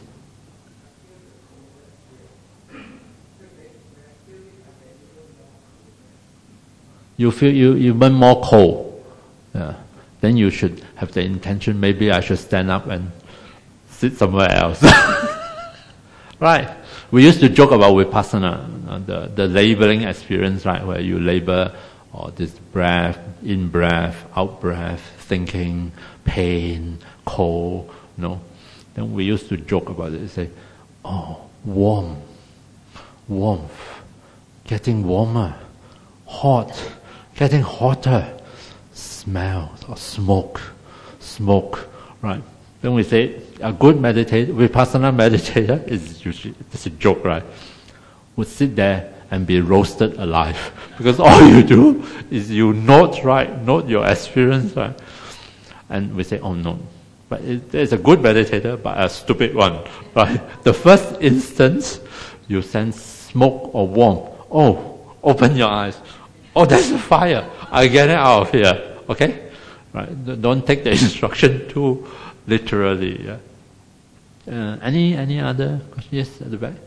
You feel you, you burn more coal. Yeah. Then you should have the intention, maybe I should stand up and sit somewhere else. Right. We used to joke about Vipassana, uh, the, the labeling experience, right, where you label all this breath, in breath, out breath, thinking, pain, cold, you know. Then we used to joke about it, say, oh, warm, warmth, getting warmer, hot, getting hotter, smell or smoke, smoke, right? Then we say, a good meditator, Vipassana meditator, is usually, it's a joke, right? Would sit there and be roasted alive. Because all you do is you note, right? Note your experience, right? And we say, oh no. But it, it's a good meditator, but a stupid one, right? The first instance, you sense smoke or warmth. Oh, open your eyes. Oh, there's a fire. I get it out of here. Okay? Right? Don't take the instruction too literally. Yeah. Uh, any any other questions? Yes, at the back.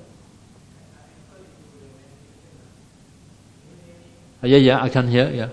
Uh, yeah, yeah, I can hear. Yeah.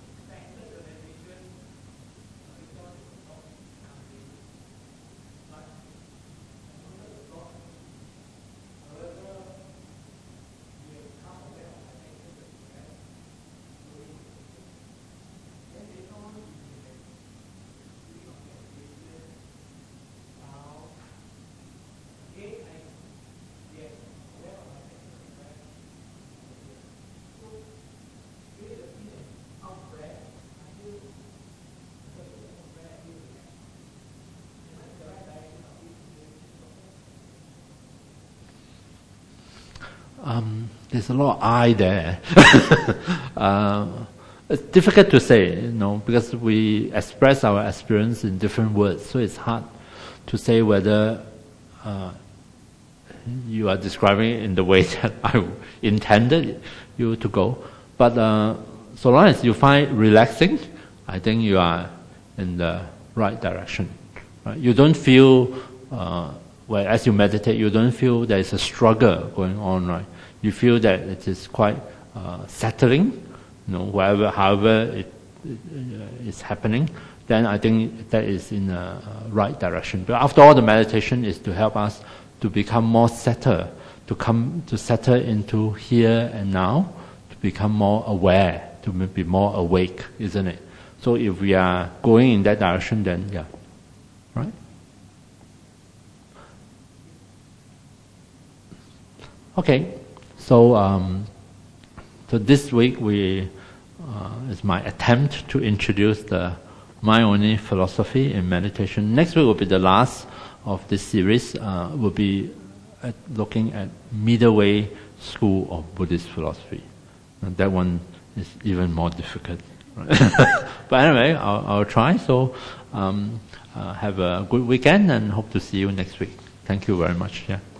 Um, there's a lot of I there. uh, it's difficult to say, you know, because we express our experience in different words, so it's hard to say whether uh, you are describing it in the way that I intended you to go. But uh, so long as you find relaxing, I think you are in the right direction. Right? You don't feel, uh, well, as you meditate, you don't feel there is a struggle going on, right? You feel that it is quite uh, settling, you know, wherever, however it, it uh, is happening. Then I think that is in the right direction. But after all, the meditation is to help us to become more settled, to come to settle into here and now, to become more aware, to be more awake, isn't it? So if we are going in that direction, then yeah, right? Okay, so um, so this week we uh, is my attempt to introduce the mind-only philosophy in meditation. Next week will be the last of this series. Uh, will be at looking at middle way school of Buddhist philosophy. And that one is even more difficult. Right? But anyway, I'll, I'll try. So um, uh, have a good weekend and hope to see you next week. Thank you very much. Yeah.